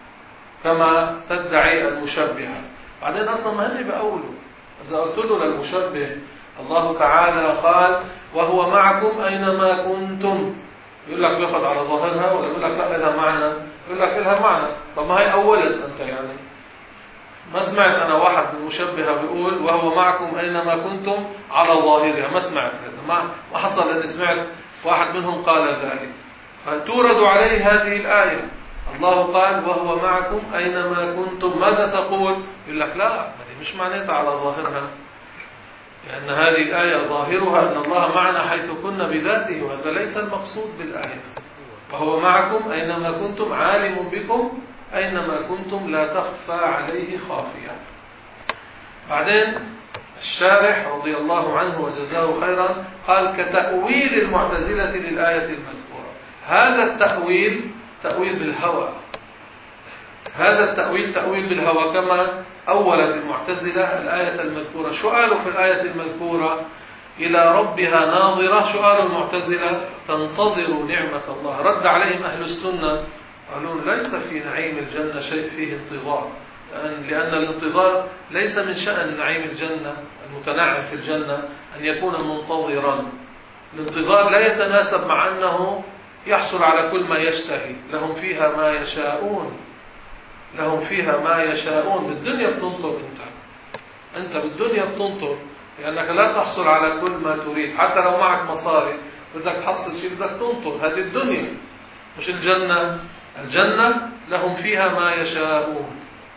كما تدعي المشبهة. بعدين أصلا ما هني بأوله. إذا قلت له للمشبه الله تعالى قال وهو معكم أينما كنتم، يقول لك بياخد على ظاهرها، ولا يقول لك لا لها معنى؟ يقول لك لها معنى. طب ما هي أولت أنت، يعني ما سمعت أنا واحد من المشبهة بيقول وهو معكم أينما كنتم على ظاهرها، ما سمعت هذا، ما حصل أني سمعت واحد منهم قال ذلك. فتورد عليه هذه الآية، الله قال وهو معكم أينما كنتم، ماذا تقول؟ يقول لك لا، هذه مش معناتها على ظاهرها، لأن هذه الآية ظاهرها أن الله معنا حيث كنا بذاته، وهذا ليس المقصود بالآية. وهو معكم أينما كنتم عالم بكم أينما كنتم لا تخفى عليه خافية. بعدين الشارح رضي الله عنه وجزاه خيرا قال كتأويل المعتزلة للآية المذكورة. هذا التأويل تأويل بالهوى، هذا التأويل تأويل بالهوى، كما أولت المعتزلة الآية المذكورة. شو قالوا في الآية المذكورة؟ إلى ربها ناظرة. شو قالوا المعتزلة؟ تنتظر نعمة الله. رد عليهم أهل السنة قالوا ليس في نعيم الجنة شيء فيه انتظار، لأن الانتظار ليس من شأن نعيم الجنة المتنعم في الجنة أن يكون منتظرا. الانتظار لا يتناسب مع أنه يحصل على كل ما يشتهي. لهم فيها ما يشاءون، لهم فيها ما يشاءون. بالدنيا بتنطر أنت بالدنيا بتنطر، لأنك لا تحصل على كل ما تريد. حتى لو معك مصاري بدك تحصل شيء بدك تنطر. هذه الدنيا مش الجنة. الجنة لهم فيها ما يشاءون،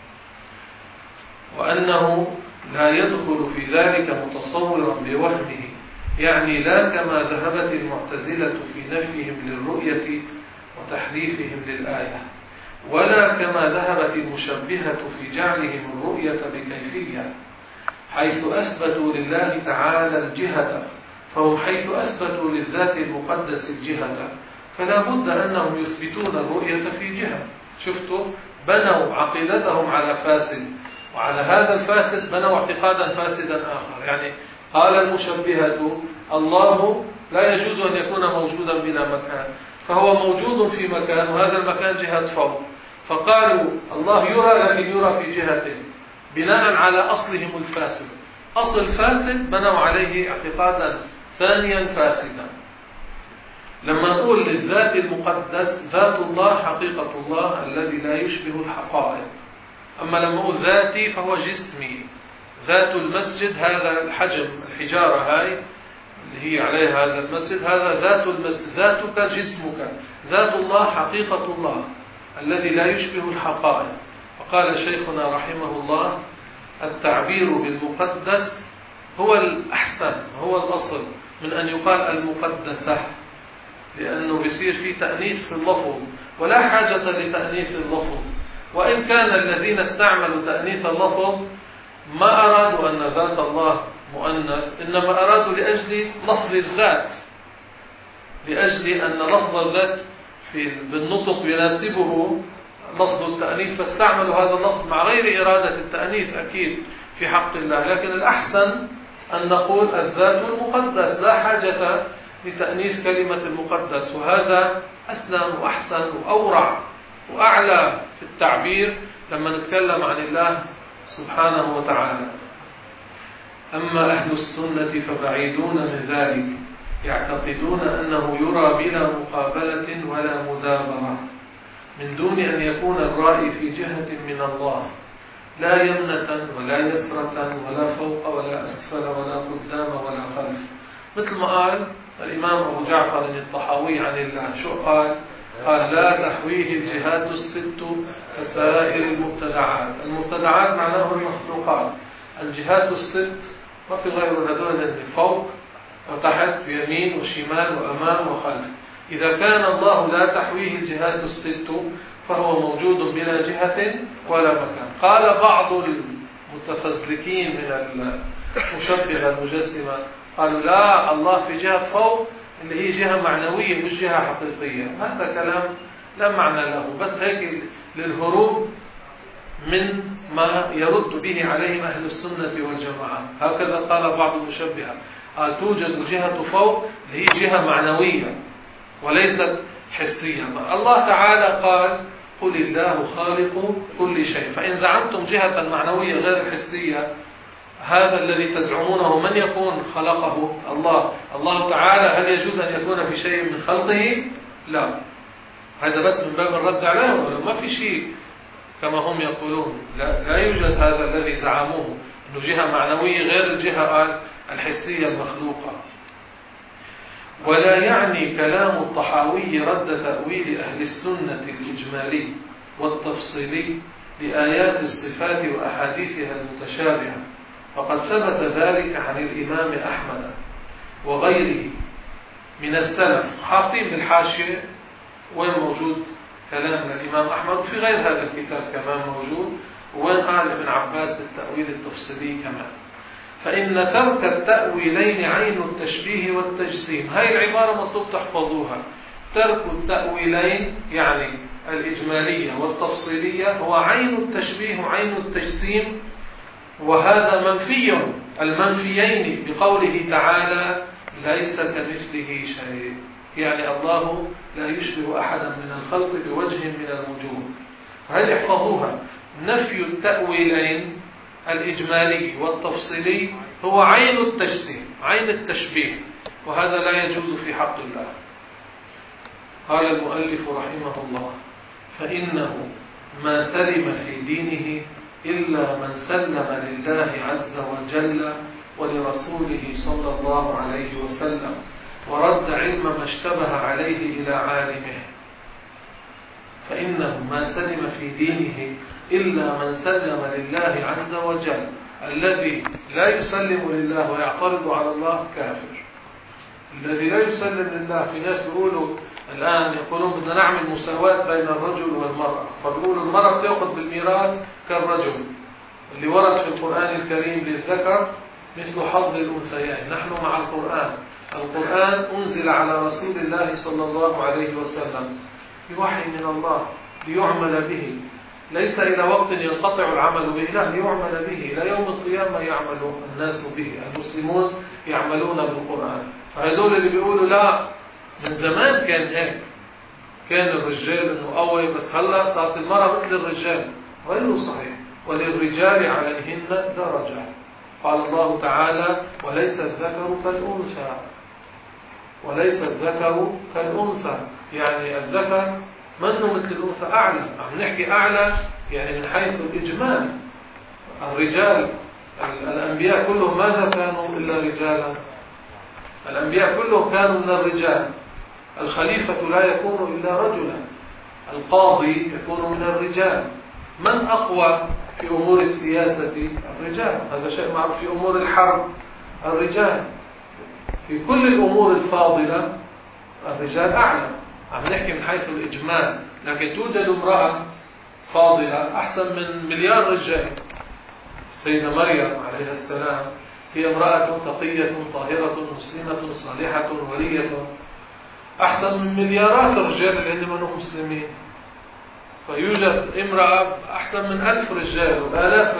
وأنه لا يدخل في ذلك متصورا بوهمه، يعني لا كما ذهبت المعتزلة في نفيهم للرؤية وتحريفهم للآية، ولا كما ذهبت المشبهة في جعلهم الرؤية بكيفية، حيث أثبتوا لله تعالى الجهة، فهم حيث أثبتوا للذات المقدس الجهة فلا بد أنهم يثبتون الرؤية في جهة. شفتوا؟ بنوا عقيدتهم على فاسد، وعلى هذا الفاسد بنوا اعتقادا فاسدا آخر. يعني قال المشبهة الله لا يجوز أن يكون موجودا بلا مكان، فهو موجود في مكان، وهذا المكان جهة فوق. فقالوا الله يرى لكن يرى في جهته، بناء على أصلهم الفاسد. أصل فاسد بنوا عليه اعتقادا ثانيا فاسدا. لما نقول للذات المقدس ذات الله حقيقة الله الذي لا يشبه الحقائق. أما لما نقول ذاتي فهو جسمي. ذات المسجد هذا الحجم، الحجارة هاي اللي هي عليها هذا المسجد، هذا ذات المسجد. ذاتك جسمك. ذات الله حقيقة الله الذي لا يشبه الحقائق. وقال شيخنا رحمه الله التعبير بالمقدس هو الأحسن، هو الأصل من أن يقال المقدسة، لأنه بيصير في تأنيث في اللفظ، ولا حاجة لتأنيث اللفظ. وإن كان الذين استعملوا تأنيث اللفظ ما أرادوا أن ذات الله مؤنث، إنما أرادوا لأجل لفظ الذات، لأجل أن لفظ الذات بالنطق يناسبه لفظ التأنيث، فاستعملوا هذا اللفظ مع غير إرادة التأنيث أكيد في حق الله. لكن الأحسن أن نقول الذات المقدس، لا حاجة لتأنيث كلمة المقدس، وهذا أسلم وأحسن وأورع وأعلى في التعبير لما نتكلم عن الله سبحانه وتعالى. أما أهل السنة فبعيدون من ذلك، يعتقدون أنه يرى بلا مقابلة ولا مدابرة، من دون أن يكون الرأي في جهة من الله، لا يمنة ولا يسرة ولا فوق ولا أسفل ولا قدام ولا خلف. مثل ما قال الإمام أبو جعفر الطحاوي عن الله، شو قال؟ قال لا تحويه الجهات الست كسائر المبتدعات. المبتدعات معناه المخلوقات، الجهات الست ما في غير هذول، فوق وتحت ويمين وشمال وأمام وخلف. إذا كان الله لا تحويه الجهات الست فهو موجود بلا جهة ولا مكان. قال بعض المتفزلكين من المشبهة المجسمة قالوا لا، الله في جهة فوق اللي هي جهة معنوية مش جهة حقيقية. هذا كلام لا معنى له، بس هيك للهروب من ما يرد به عليهم أهل السنة والجماعة. هكذا قال بعض المشبهة، قال توجد جهة فوق اللي هي جهة معنوية وليست حسية. الله تعالى قال قل الله خالق كل شيء، فإن زعمتم جهة معنوية غير الحسية، هذا الذي تزعمونه من يكون خلقه؟ الله. الله تعالى هل يجوز أن يكون في شيء من خلقه؟ لا. هذا بس من باب الرد عليهم، ما في شيء كما هم يقولون. لا يوجد هذا الذي زعموه أنه جهة معنوية غير الجهة الحسية المخلوقة. ولا يعني كلام الطحاوي رد تأويل أهل السنة الإجمالي والتفصيلي لآيات الصفات وأحاديثها المتشابهة، فقد ثبت ذلك عن الإمام أحمد وغيره من السلف. حاطين بالحاشية وين موجود كلام الإمام أحمد، في غير هذا الكتاب كمان موجود، وين قال ابن عباس بالتأويل التفصيلي كمان. فإن ترك التأويلين عين التشبيه والتجسيم. هاي العبارة مطلوب تحفظوها. ترك التأويلين يعني الإجمالية والتفصيلية هو عين التشبيه وعين التجسيم، وهذا منفي المنفيين بقوله تعالى ليس كمثله شيء، يعني الله لا يشبه أحدا من الخلق بوجه من الوجوه. فهل احفظوها، نفي التأويلين الإجمالي والتفصيلي هو عين التجسيم، عين التشبيه، وهذا لا يجوز في حق الله. قال المؤلف رحمه الله فإنه ما سلم في دينه إلا من سلم لله عز وجل ولرسوله صلى الله عليه وسلم، ورد علم ما اشتبه عليه إلى عالمه. فإنه ما سلم في دينه إلا من سلم لله عز وجل. الذي لا يسلم لله ويعترض على الله كافر. الذي لا يسلم لله، في ناس يقولوا الآن يقولون بدنا نعمل مساواة بين الرجل والمرأة، فبيقولوا المرأة تأخذ بالميراث كالرجل، اللي ورد في القرآن الكريم للذكر مثل حظ الأنثيين. نحن مع القرآن. القرآن أنزل على رسول الله صلى الله عليه وسلم بوحي من الله ليعمل به، ليس إلى وقت ينقطع العمل به، لا، ليعمل به إلى يوم القيامة يعمل الناس به، المسلمون يعملون بالقرآن. فهذول اللي بيقولوا لا من زمان كان هيك، كان الرجال انه قوي بس هلا صارت المرأة مثل الرجال، غير صحيح. وللرجال عليهن درجة. قال الله تعالى وليس الذكر كالأنثى، وليس الذكر كالأنثى، يعني الذكر منه مثل الأنثى، أعلى. عم نحكي أعلى يعني من حيث الإجمال. الرجال الأنبياء كلهم ماذا كانوا إلا رجالا؟ الأنبياء كلهم كانوا من الرجال. الخليفة لا يكون إلا رجلا، القاضي يكون من الرجال. من أقوى في أمور السياسة؟ الرجال، هذا شيء معروف. في أمور الحرب الرجال. في كل الأمور الفاضلة الرجال أعلى. عم نحكي من حيث الإجمال، لكن توجد امرأة فاضلة أحسن من مليار رجال. سيدة مريم عليه السلام هي امرأة تقية طاهرة مسلمة صالحة ولية، أحسن من مليارات الرجال اللي هم مسلمين. فيوجد امرأة أحسن من 1000 رجال وآلاف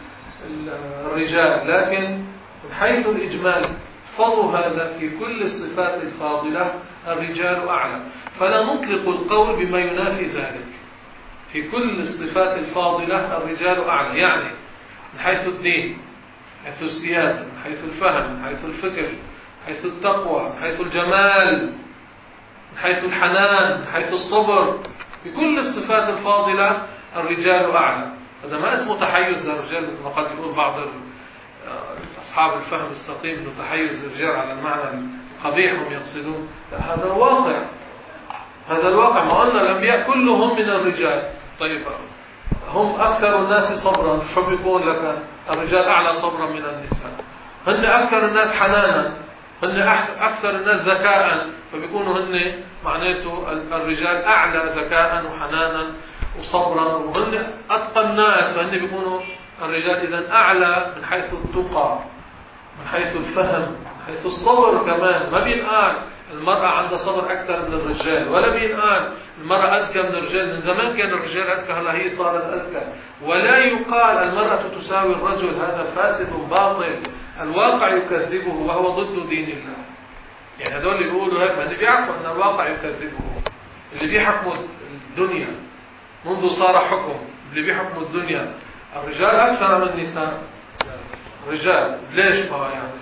الرجال، لكن من حيث الإجمال فضل هذا في كل الصفات الفاضلة الرجال أعلى، فلا نطلق القول بما ينافي ذلك. في كل الصفات الفاضلة الرجال أعلى، يعني من حيث الدين، من حيث السياسة، من حيث الفهم، من حيث الفكر، من حيث التقوى، من حيث الجمال، من حيث الحنان، من حيث الصبر، في كل الصفات الفاضلة الرجال أعلى. هذا ما اسمه تحيز للرجال مثل ما قد يقول بعض أصحاب الفهم السقيم أنه تحيز للرجال على المعنى القبيح هم يقصدون. هذا الواقع، هذا الواقع. ما أن الأنبياء كلهم من الرجال. طيب هم أكثر الناس صبرا، شو بيكون لك؟ الرجال أعلى صبرا من النساء. هن أكثر الناس حنانا، هن أكثر الناس ذكاء، فبيكونوا هن معناته الرجال أعلى ذكاء وحنانا وصبرا، وهن أتقى الناس، فهن بيكونوا الرجال إذن أعلى من حيث التقى، من حيث الفهم، من حيث الصبر كمان. ما بينقال المرأة عندها صبر أكثر من الرجال، ولا بينقال المرأة أذكى من الرجال. من زمان كان الرجال أذكى، هلا هي صارت أذكى. ولا يقال المرأة تساوي الرجل، هذا فاسد باطل، الواقع يكذبه وهو ضد دين الله. يعني هذول اللي بيقولوا هيك، اللي بيعرفوا أن الواقع يكذبه، اللي بيحكموا الدنيا منذ صار حكم، اللي بيحكموا الدنيا الرجال أكثر من النساء. الرجال ليش؟ يعني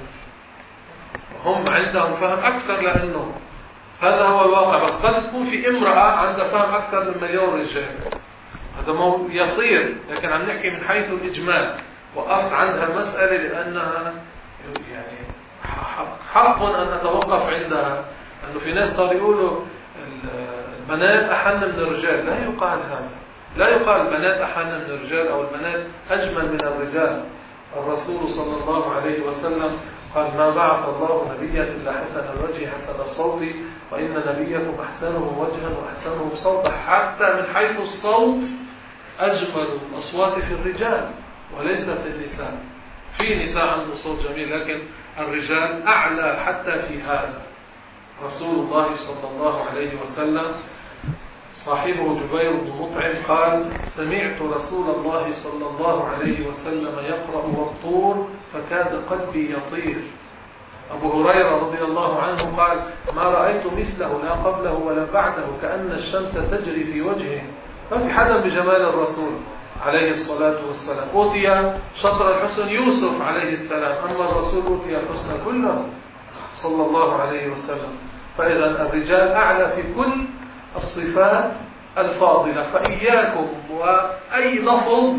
هم عندهم فهم أكثر، لأنه هذا هو الواقع. بس قد تكون في امرأة عندها فهم أكثر من مليون رجال، هذا ما يصير. لكن عم نحكي من حيث الإجمال، وقفت عندها المسألة لأنها يعني حق أن نتوقف عندها. أنه في ناس صار يقولوا البنات أحن من الرجال. لا يقال هذا، لا يقال البنات أحن من الرجال أو البنات أجمل من الرجال. الرسول صلى الله عليه وسلم قال: ما بعث الله نبيا إلا حسن الوجه حسن الصوت، وإن نبيكم أحسنه وجها وأحسنه صوتا. حتى من حيث الصوت أجمل الأصوات في الرجال وليس في النساء. في نساء عنده صوت جميل، لكن الرجال أعلى حتى في هذا. رسول الله صلى الله عليه وسلم صاحبه جبير بن مطعم قال: سمعت رسول الله صلى الله عليه وسلم يقرأ والطور فكاد قلبي يطير. أبو هريرة رضي الله عنه قال: ما رأيت مثله لا قبله ولا بعده، كأن الشمس تجري في وجهه. ما في حدا بجمال الرسول عليه الصلاة والسلام. أوتي شطر الحسن يوسف عليه السلام، أما الرسول أوتي الحسن كله صلى الله عليه وسلم. فإذا الرجال أعلى في كل الصفات الفاضلة. فإياكم وأي لفظ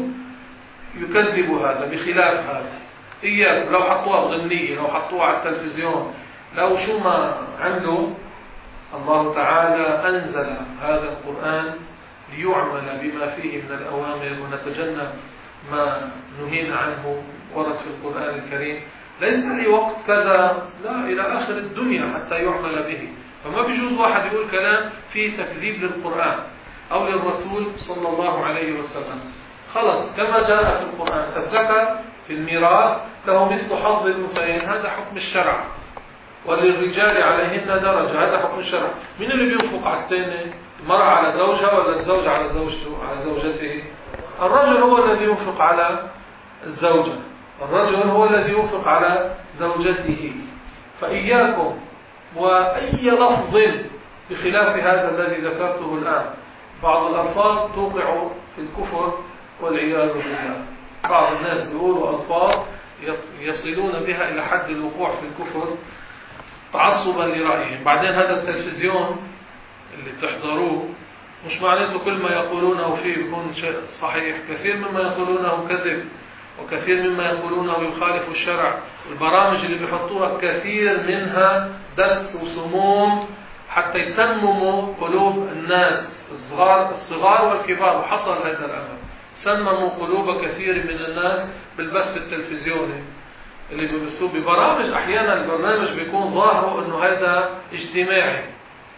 يكذب هذا بخلاف هذا. إياكم لو حطوها بغنية، لو حطوها على التلفزيون، لو شو ما عملوا. الله تعالى أنزل هذا القرآن ليعمل بما فيه من الأوامر ونتجنب ما نهينا عنه ورد في القرآن الكريم. ليس لي وقت كذا، لا، إلى آخر الدنيا حتى يعمل به. فما بيجوز واحد يقول كلام فيه تكذيب للقرآن أو للرسول صلى الله عليه وسلم. خلص كما جاء في القرآن: الذكر في الميراث له مثل حظ الأنثيين، هذا حكم الشرع، وللرجال عليهن درجة، هذا حكم الشرع. من اللي بينفق على الثاني؟ المرأة على زوجها ولا الزوج على زوجته على زوجته؟ الرجل هو الذي ينفق على الزوجة، الرجل هو الذي ينفق على زوجته. فإياكم وأي لفظ بخلاف هذا الذي ذكرته الآن. بعض الألفاظ توقع في الكفر والعياذ بالله. بعض الناس بيقولوا ألفاظ يصلون بها إلى حد الوقوع في الكفر تعصبا لرأيهم. بعدين هذا التلفزيون اللي تحضروه مش معناته كل ما يقولونه فيه يكون شيء صحيح. كثير مما يقولونه كذب، وكثير مما يقولونه يخالف الشرع. البرامج اللي بيحطوها كثير منها دس وسموم حتى يسمموا قلوب الناس الصغار والكبار. وحصل هذا الأمر، سمموا قلوب كثير من الناس بالبث التلفزيوني اللي بيبثوه ببرامج. أحيانا البرنامج بيكون ظاهره أنه هذا اجتماعي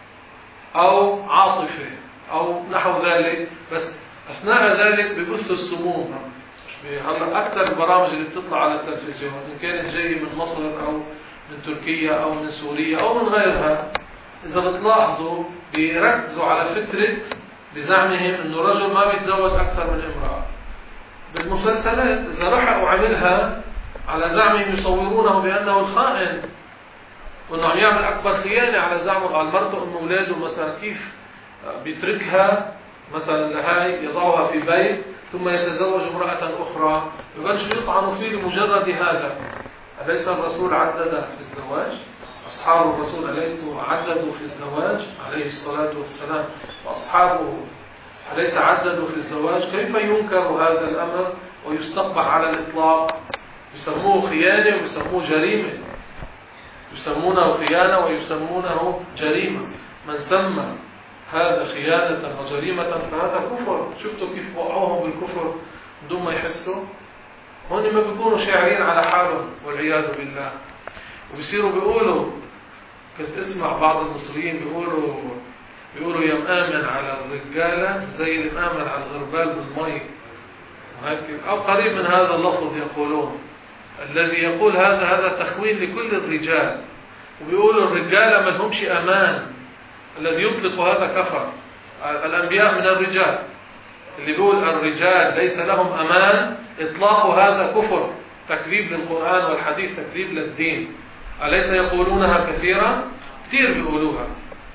أو عاطفي أو نحو ذلك، بس أثناء ذلك بيبثوا السموم. هلا أكثر البرامج اللي بتطلع على التلفزيون إن كانت جاية من مصر أو من تركيا أو من سوريا أو من غيرها، إذا بتلاحظوا بيركزوا على فكرة بزعمهم إنه الرجل ما بيتزوج أكثر من امرأة. بالمسلسلات إذا لحقوا عملها على زعمهم يصورونه بأنه الخائن، وإنه عم يعمل أكبر خيانة على زعمه. قال مرته أم أولاده مثلا كيف بيتركها مثلا لهاي يضعها في بيت ثم يتزوج امرأة أخرى، يبلشوا يطعنوا فيه لمجرد هذا. أليس الرسول عدد في الزواج؟ أصحاب الرسول أليسوا عددوا في الزواج عليه الصلاة والسلام؟ وأصحابه أليس عددوا في الزواج؟ كيف ينكر هذا الأمر ويستقبح على الإطلاق؟ يسموه خيانة ويسموه جريمة، يسمونه خيانة ويسمونه جريمة. من سمى هذا خيانة وجريمة فهذا كفر. شفتوا كيف وقعوهم بالكفر بدون ما يحسوا؟ هون ما بيكونوا شاعرين على حالهم والعياذ بالله، وبيصيروا بيقولوا، كنت اسمع بعض المصريين بيقولوا يا مآمن على الرجالة زي اللي مآمن على الغربال بالمي، أو قريب من هذا اللفظ يقولون. الذي يقول هذا تخوين لكل الرجال، وبيقولوا الرجالة ما لهمش أمان. الذي يطلق هذا كفر. الأنبياء من الرجال، اللي بيقول الرجال ليس لهم أمان إطلاق هذا كفر، تكذيب للقرآن والحديث، تكذيب للدين. أليس يقولونها كثيرا؟ كثير بيقولوها.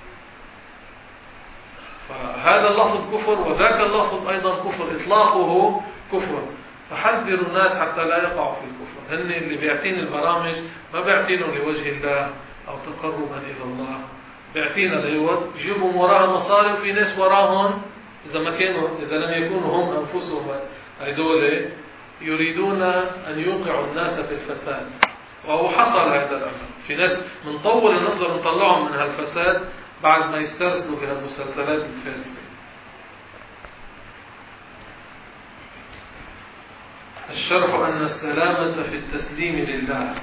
فهذا اللفظ كفر وذاك اللفظ أيضا كفر، إطلاقه كفر. فحذروا الناس حتى لا يقعوا في الكفر. هن اللي بيعطين البرامج ما بيعطينهم لوجه الله أو تقربا إلى الله، بيعطينا ليوت يجيبوا وراها مصاري، وفي ناس وراهم إذا لم يكونوا هم أنفسهم هيدول يريدون أن يوقعوا الناس في الفساد. وهو حصل هذا الأمر. في ناس من طول نقدر نطلعهم من هالفساد بعد ما يسترسلوا بهالمسلسلات الفاسدة. الشرح أن السلامة في التسليم لله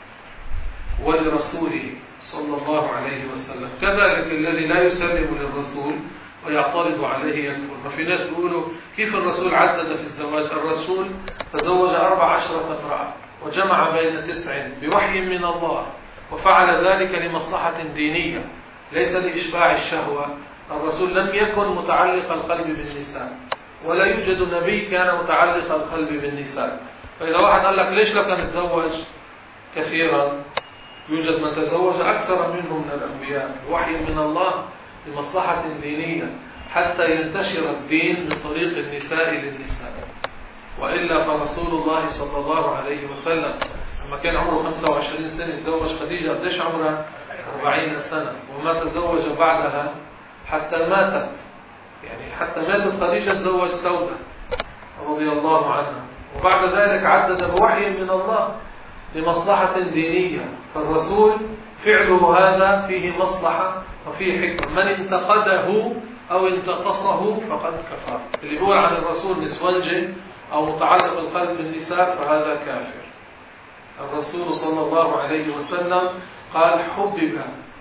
ولرسوله صلى الله عليه وسلم. كذلك الذي لا يسلم للرسول ويعترض عليه يكفر. ما في ناس بيقولوا كيف الرسول عدد في الزواج؟ الرسول تزوج 14 امرأة وجمع بين 9 بوحي من الله، وفعل ذلك لمصلحة دينية ليس لإشباع الشهوة. الرسول لم يكن متعلق القلب بالنساء، ولا يوجد نبي كان متعلق القلب بالنساء. فإذا واحد قال لك ليش لك نتزوج كثيرا؟ يوجد من تزوج أكثر منه من الأنبياء بوحي من الله لمصلحة دينية حتى ينتشر الدين من طريق النساء للنساء. وإلا فرسول الله صلى الله عليه وسلم لما كان عمره 25 سنة تزوج خديجة. قديش عمرها؟ 40 سنة. وما تزوج بعدها حتى ماتت. يعني حتى ماتت خديجة تزوج سودة رضي الله عنها. وبعد ذلك عدد بوحي من الله لمصلحة دينية. فالرسول فعله هذا فيه مصلحة وفيه حكمة. من انتقده أو انتقصه فقد كفر. اللي بيقول عن الرسول نسوانجي أو متعلق القلب بالنساء فهذا كافر. الرسول صلى الله عليه وسلم قال حبب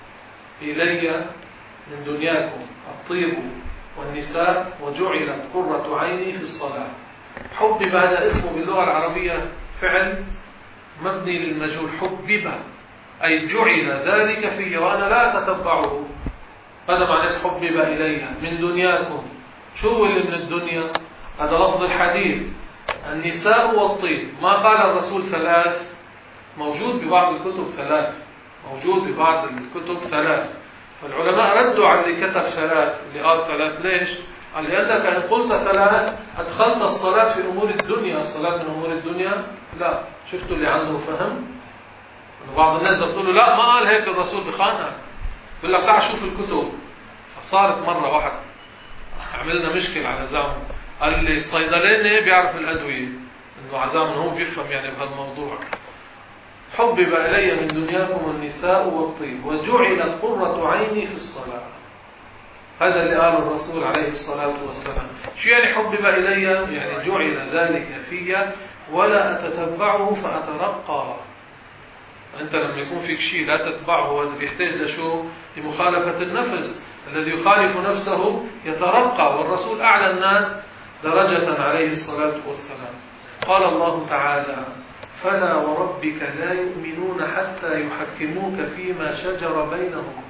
إلي من دنياكم الطيب والنساء وجعلت قرة عيني في الصلاة. حبب هذا اسمه باللغة العربية فعل مبني للمجهول. حبب أي جعل ذلك في وأنا لا أتتبعه. هذا معنى حبب إلي من دنياكم. شو اللي من الدنيا؟ هذا لفظ الحديث النساء والطيب. ما قال الرسول 3، موجود ببعض الكتب 3، موجود ببعض الكتب 3. فالعلماء ردوا على اللي كتب 3، اللي قال 3 ليش؟ قال لأنك إن قلت 3 أدخلت الصلاة في أمور الدنيا. الصلاة من أمور الدنيا؟ لا. شفتوا اللي عنده فهم؟ بعض الناس بيقولوا لا ما قال هيك الرسول بخانق. بقول لك تعال شوف الكتب. صارت مرة واحد عملنا مشكلة على زعمه، قال لي الصيدلاني بيعرف الأدوية، إنه عزام هو بيفهم يعني بهالموضوع. حبب إلي من دنياكم النساء والطيب وجعلت قرة عيني في الصلاة. هذا اللي قاله الرسول عليه الصلاة والسلام. شو يعني حبب إلي؟ يعني جعل ذلك في ولا أتتبعه فأترقى. أنت لما يكون فيك شيء لا تتبعه، هذا بيحتاج لشو؟ لمخالفة النفس. الذي يخالف نفسه يترقى. والرسول أعلى الناس درجة عليه الصلاة والسلام. قال الله تعالى فلا وربك لا يؤمنون حتى يحكموك فيما شجر بينهم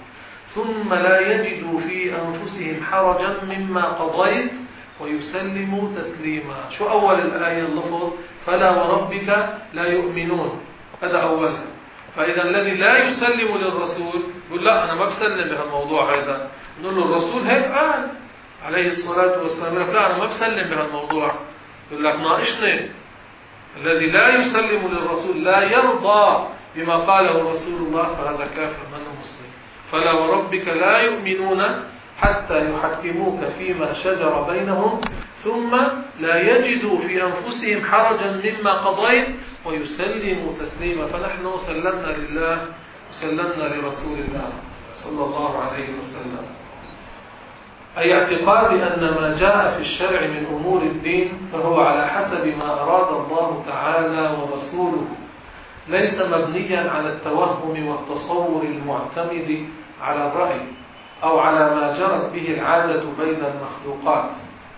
ثم لا يجدوا في أنفسهم حرجا مما قضيت ويسلموا تسليما. شو أول الآية اللفظ؟ فلا وربك لا يؤمنون، هذا أولا. فإذا الذي لا يسلم للرسول يقول لا أنا ما بسلم بهالموضوع هذا، نقول له الرسول هيك قال عليه الصلاة والسلام، لا أنا ما بسلم بهالموضوع، يقول لك ناقشني. الذي لا يسلم للرسول لا يرضى بما قاله رسول الله فهذا كافر من مسلم. فلا وربك لا يؤمنون حتى يحكموك فيما شجر بينهم ثم لا يجدوا في أنفسهم حرجا مما قضيت ويسلموا تسليما. فنحن سلمنا لله وسلمنا لرسول الله صلى الله عليه وسلم. أي اعتقاد أن ما جاء في الشرع من أمور الدين فهو على حسب ما أراد الله تعالى ورسوله، ليس مبنيا على التوهم والتصور المعتمد على الرأي أو على ما جرت به العادة بين المخلوقات.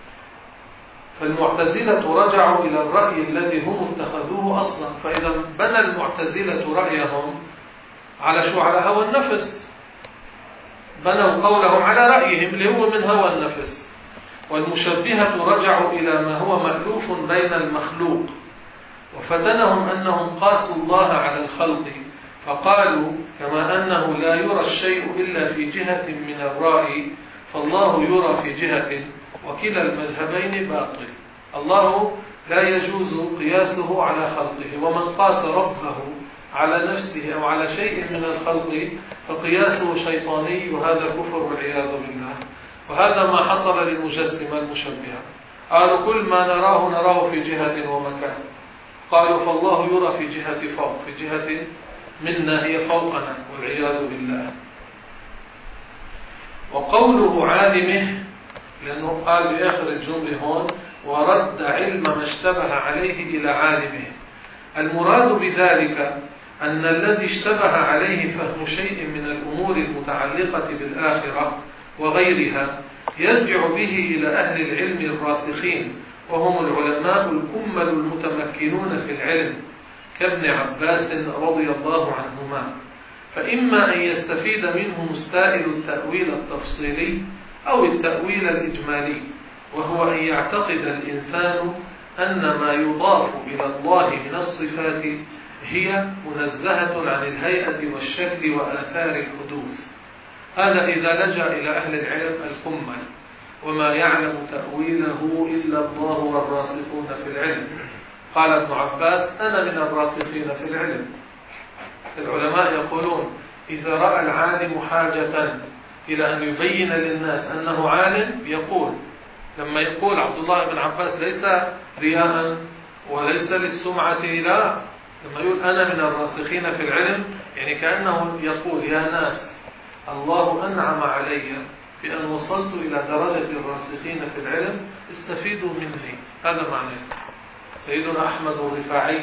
فالمعتزلة رجعوا إلى الرأي الذي هم اتخذوه أصلا. فإذا بنى المعتزلة رأيهم على شو؟ على هوى النفس. بنوا قولهم على رأيهم اللي هو من هوى النفس. والمشبهة رجعوا إلى ما هو مألوف بين المخلوق، وفتنهم أنهم قاسوا الله على الخلق، فقالوا كما أنه لا يرى الشيء إلا في جهة من الرأي فالله يرى في جهة، وكلا المذهبين باطل. الله لا يجوز قياسه على خلقه، ومن قاس ربه على نفسه أو على شيء من الخلق فقياسه شيطاني، وهذا كفر والعياذ بالله. وهذا ما حصل للمجسمة المشبهة، قالوا كل ما نراه في جهة ومكان. قالوا فالله يرى في جهة فوق، في جهة منا هي فوقنا والعياذ بالله. وقوله عالمه، لأنه قال بآخر الجملة هون ورد علم ما اشتبه عليه إلى عالمه، المراد بذلك أن الذي اشتبه عليه فهم شيء من الأمور المتعلقة بالآخرة وغيرها يرجع به إلى أهل العلم الراسخين، وهم العلماء الكمل المتمكنون في العلم كابن عباس رضي الله عنهما. فإما أن يستفيد منهم السائل التأويل التفصيلي أو التأويل الإجمالي، وهو أن يعتقد الإنسان أن ما يضاف إلى الله من الصفات هي منزهة عن الهيئة والشكل وآثار الحدوث. هذا إذا لجأ إلى أهل العلم الكمل، وما يعلم تأويله إلا الله والراسخون في العلم. قال ابن عباس أنا من الراسخين في العلم. العلماء يقولون إذا رأى العالم حاجة إلى أن يبين للناس أنه عالم يقول. لما يقول عبد الله بن عباس ليس رياء وليس للسمعة، لا، لما يقول أنا من الراسخين في العلم يعني كأنه يقول يا ناس الله أنعم علي بأن وصلت إلى درجة الراسخين في العلم، استفيدوا مني. هذا معناه. سيدنا أحمد الرفاعي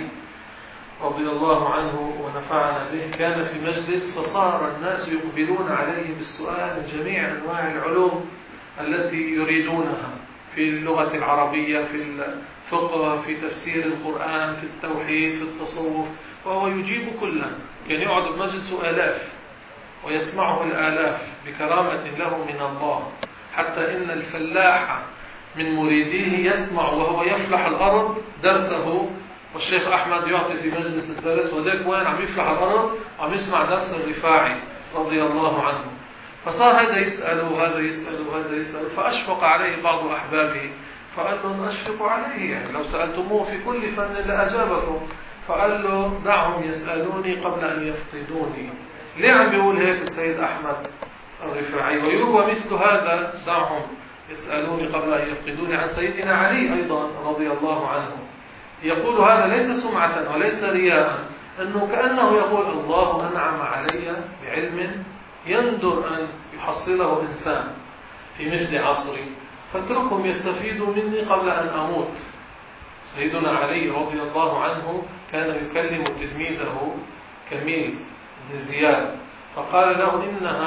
رضي الله عنه ونفعنا به كان في مجلس فصار الناس يقبلون عليه بالسؤال من جميع أنواع العلوم التي يريدونها في اللغة العربية، في الفقه، في تفسير القرآن، في التوحيد، في التصوف، وهو يجيب كله. كان يقعد بمجلس آلاف ويسمعه الآلاف بكرامة له من الله، حتى إن الفلاح من مريديه يسمع وهو يفلح الأرض درسه، والشيخ أحمد يعطي في مجلس الدرس وذلك وين عم يفلح الأرض وعم يسمع درس الرفاعي رضي الله عنه. فصار هذا يسأل وهذا يسأل وهذا يسأل، فأشفق عليه بعض أحبابه فقال لهم أشفق عليه، يعني لو سألتموه في كل فن لأجابكم. فقال له دعهم يسألوني قبل أن يفقدوني. ليه عم بيقول هيك السيد أحمد الرفاعي؟ ويروى مثل هذا دعهم يسألوني قبل أن يفقدوني عن سيدنا علي أيضا رضي الله عنه. يقول هذا ليس سمعة وليس رياء، أنه كأنه يقول الله أنعم علي بعلم يندر أن يحصله إنسان في مثل عصري، فاتركهم يستفيدوا مني قبل أن أموت. سيدنا علي رضي الله عنه كان يكلم تلميذه كميل بن زياد فقال له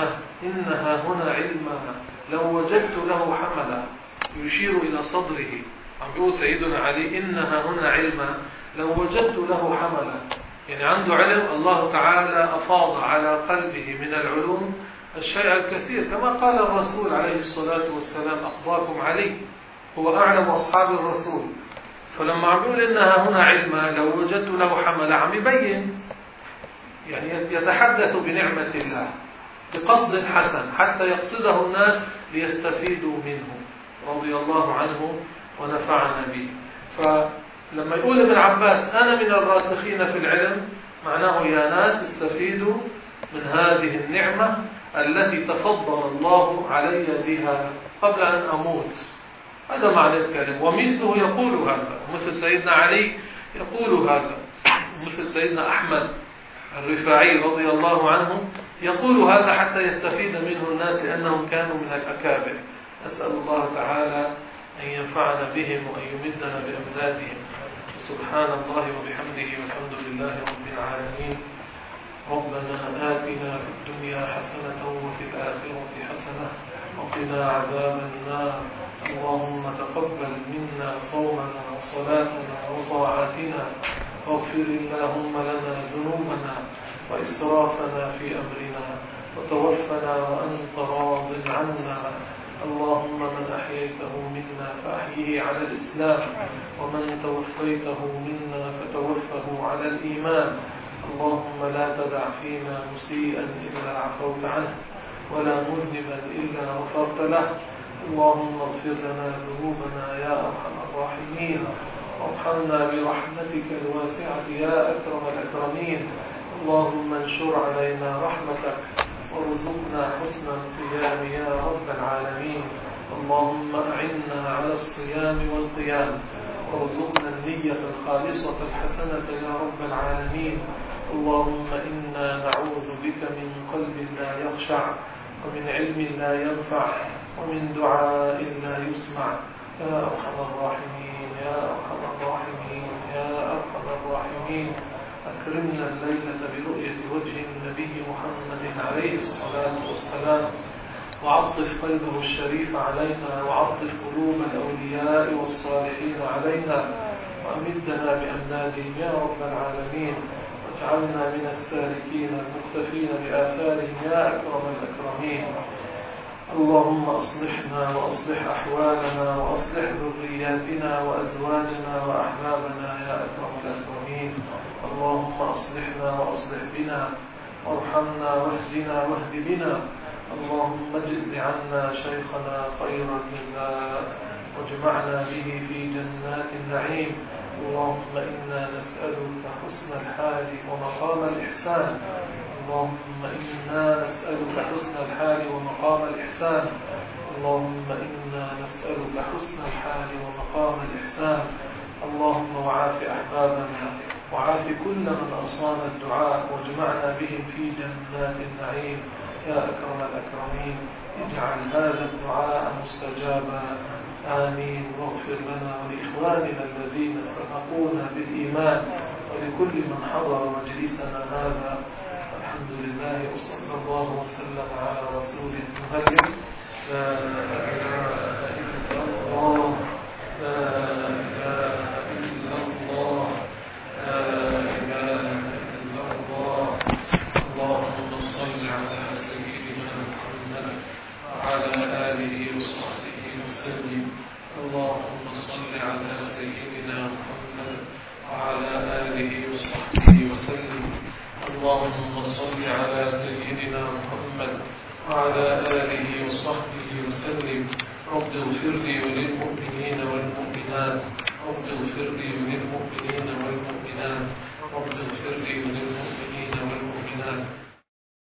إنها هنا علما لو وجدت له حملا، يشير إلى صدره. عم بيقول سيدنا علي إنها هنا علما لو وجدت له حملا، يعني عنده علم الله تعالى أفاض على قلبه من العلوم الشيء الكثير، كما قال الرسول عليه الصلاة والسلام: أقضاكم علي، هو أعلم أصحاب الرسول. فلما عم يقول إنها هنا علما، لو وجدت له حمل عم يبين، يعني يتحدث بنعمة الله بقصد حسن حتى يقصده الناس ليستفيدوا منه رضي الله عنه ونفعنا به. فلما يقول ابن عباس: أنا من الراسخين في العلم، معناه يا ناس استفيدوا من هذه النعمة التي تفضل الله علي بها قبل أن أموت. هذا معنى الكلام. ومثله يقول هذا، مثل سيدنا علي يقول هذا، مثل سيدنا أحمد الرفاعي رضي الله عنه يقول هذا حتى يستفيد منه الناس، لأنهم كانوا من الأكابر. أسأل الله تعالى أن ينفعنا بهم وأن يمدنا بأمدادهم. سبحان الله وبحمده، والحمد لله رب العالمين. ربنا آتنا في الدنيا حسنة وفي الآخرة حسنة وقنا عذاب النار. اللهم تقبل منا صومنا وصلاتنا وطاعتنا، واغفر اللهم لنا ذنوبنا وإسرافنا في أمرنا، وتوفنا وأنت راض عنا. اللهم من أحييته منا فأحيه على الإسلام، ومن توفيته منا فتوفه على الإيمان. اللهم لا تدع فينا مسيئا إلا عفوت عنه، ولا مذنبا إلا غفرت له. اللهم اغفر لنا ذنوبنا يا أرحم الراحمين، وارحمنا برحمتك الواسعة يا أكرم الأكرمين. اللهم انشر علينا رحمتك وارزقنا حسن القيام يا رب العالمين. اللهم أعنا على الصيام والقيام، وارزقنا النية الخالصة الحسنة يا رب العالمين. اللهم إنا نعوذ بك من قلب لا يخشع، ومن علم لا ينفع، ومن دعاء لا يسمع. يا أرحم الراحمين يا أرحم الراحمين يا أرحم الراحمين. أكرمنا الليلة برؤية وجه النبي محمد عليه الصلاة والسلام، وعطف قلبه الشريف علينا، وعطف قلوب الأولياء والصالحين علينا، وأمدنا بأمدادهم يا رب العالمين، واجعلنا من السالكين المقتفين بآثارهم يا أكرم الأكرمين. اللهم أصلحنا وأصلح أحوالنا وأصلح ذرياتنا وأزواجنا وأحبابنا يا أكرم الأكرمين. اللهم أصلحنا وأصلح بنا، وارحمنا واهدنا واهد بنا. اللهم اجز عنا شيخنا خير الجزاء، واجمعنا به في جنات النعيم. اللهم إنا نسألك حسن الحال ومقام الإحسان. اللهم إنا نسألك حسن الحال ومقام الإحسان. اللهم إنا نسألك حسن الحال ومقام الإحسان. اللهم وعاف أحبابنا، وعاف كل من أصاب الدعاء، واجمعنا بهم في جنات النعيم يا أكرم الأكرمين. اجعل هذا الدعاء مستجابا، آمين. واغفر لنا ولإخواننا الذين سبقونا بالإيمان، ولكل من حضر مجلسنا هذا. الحمد لله، وصلى الله وسلم على رسوله المهدي. لا إله إلا الله، لا إله إلا الله، لا إله إلا الله. اللهم صل على سيدنا محمد وعلى آله وصحبه وسلم. اللهم صل على سيدنا محمد وعلى آله وصحبه وسلم. اللهم صل على سيدنا محمد وعلى آله وصحبه وسلم. رب اغفر لي وللمؤمنين والمؤمنات، رب اغفر لي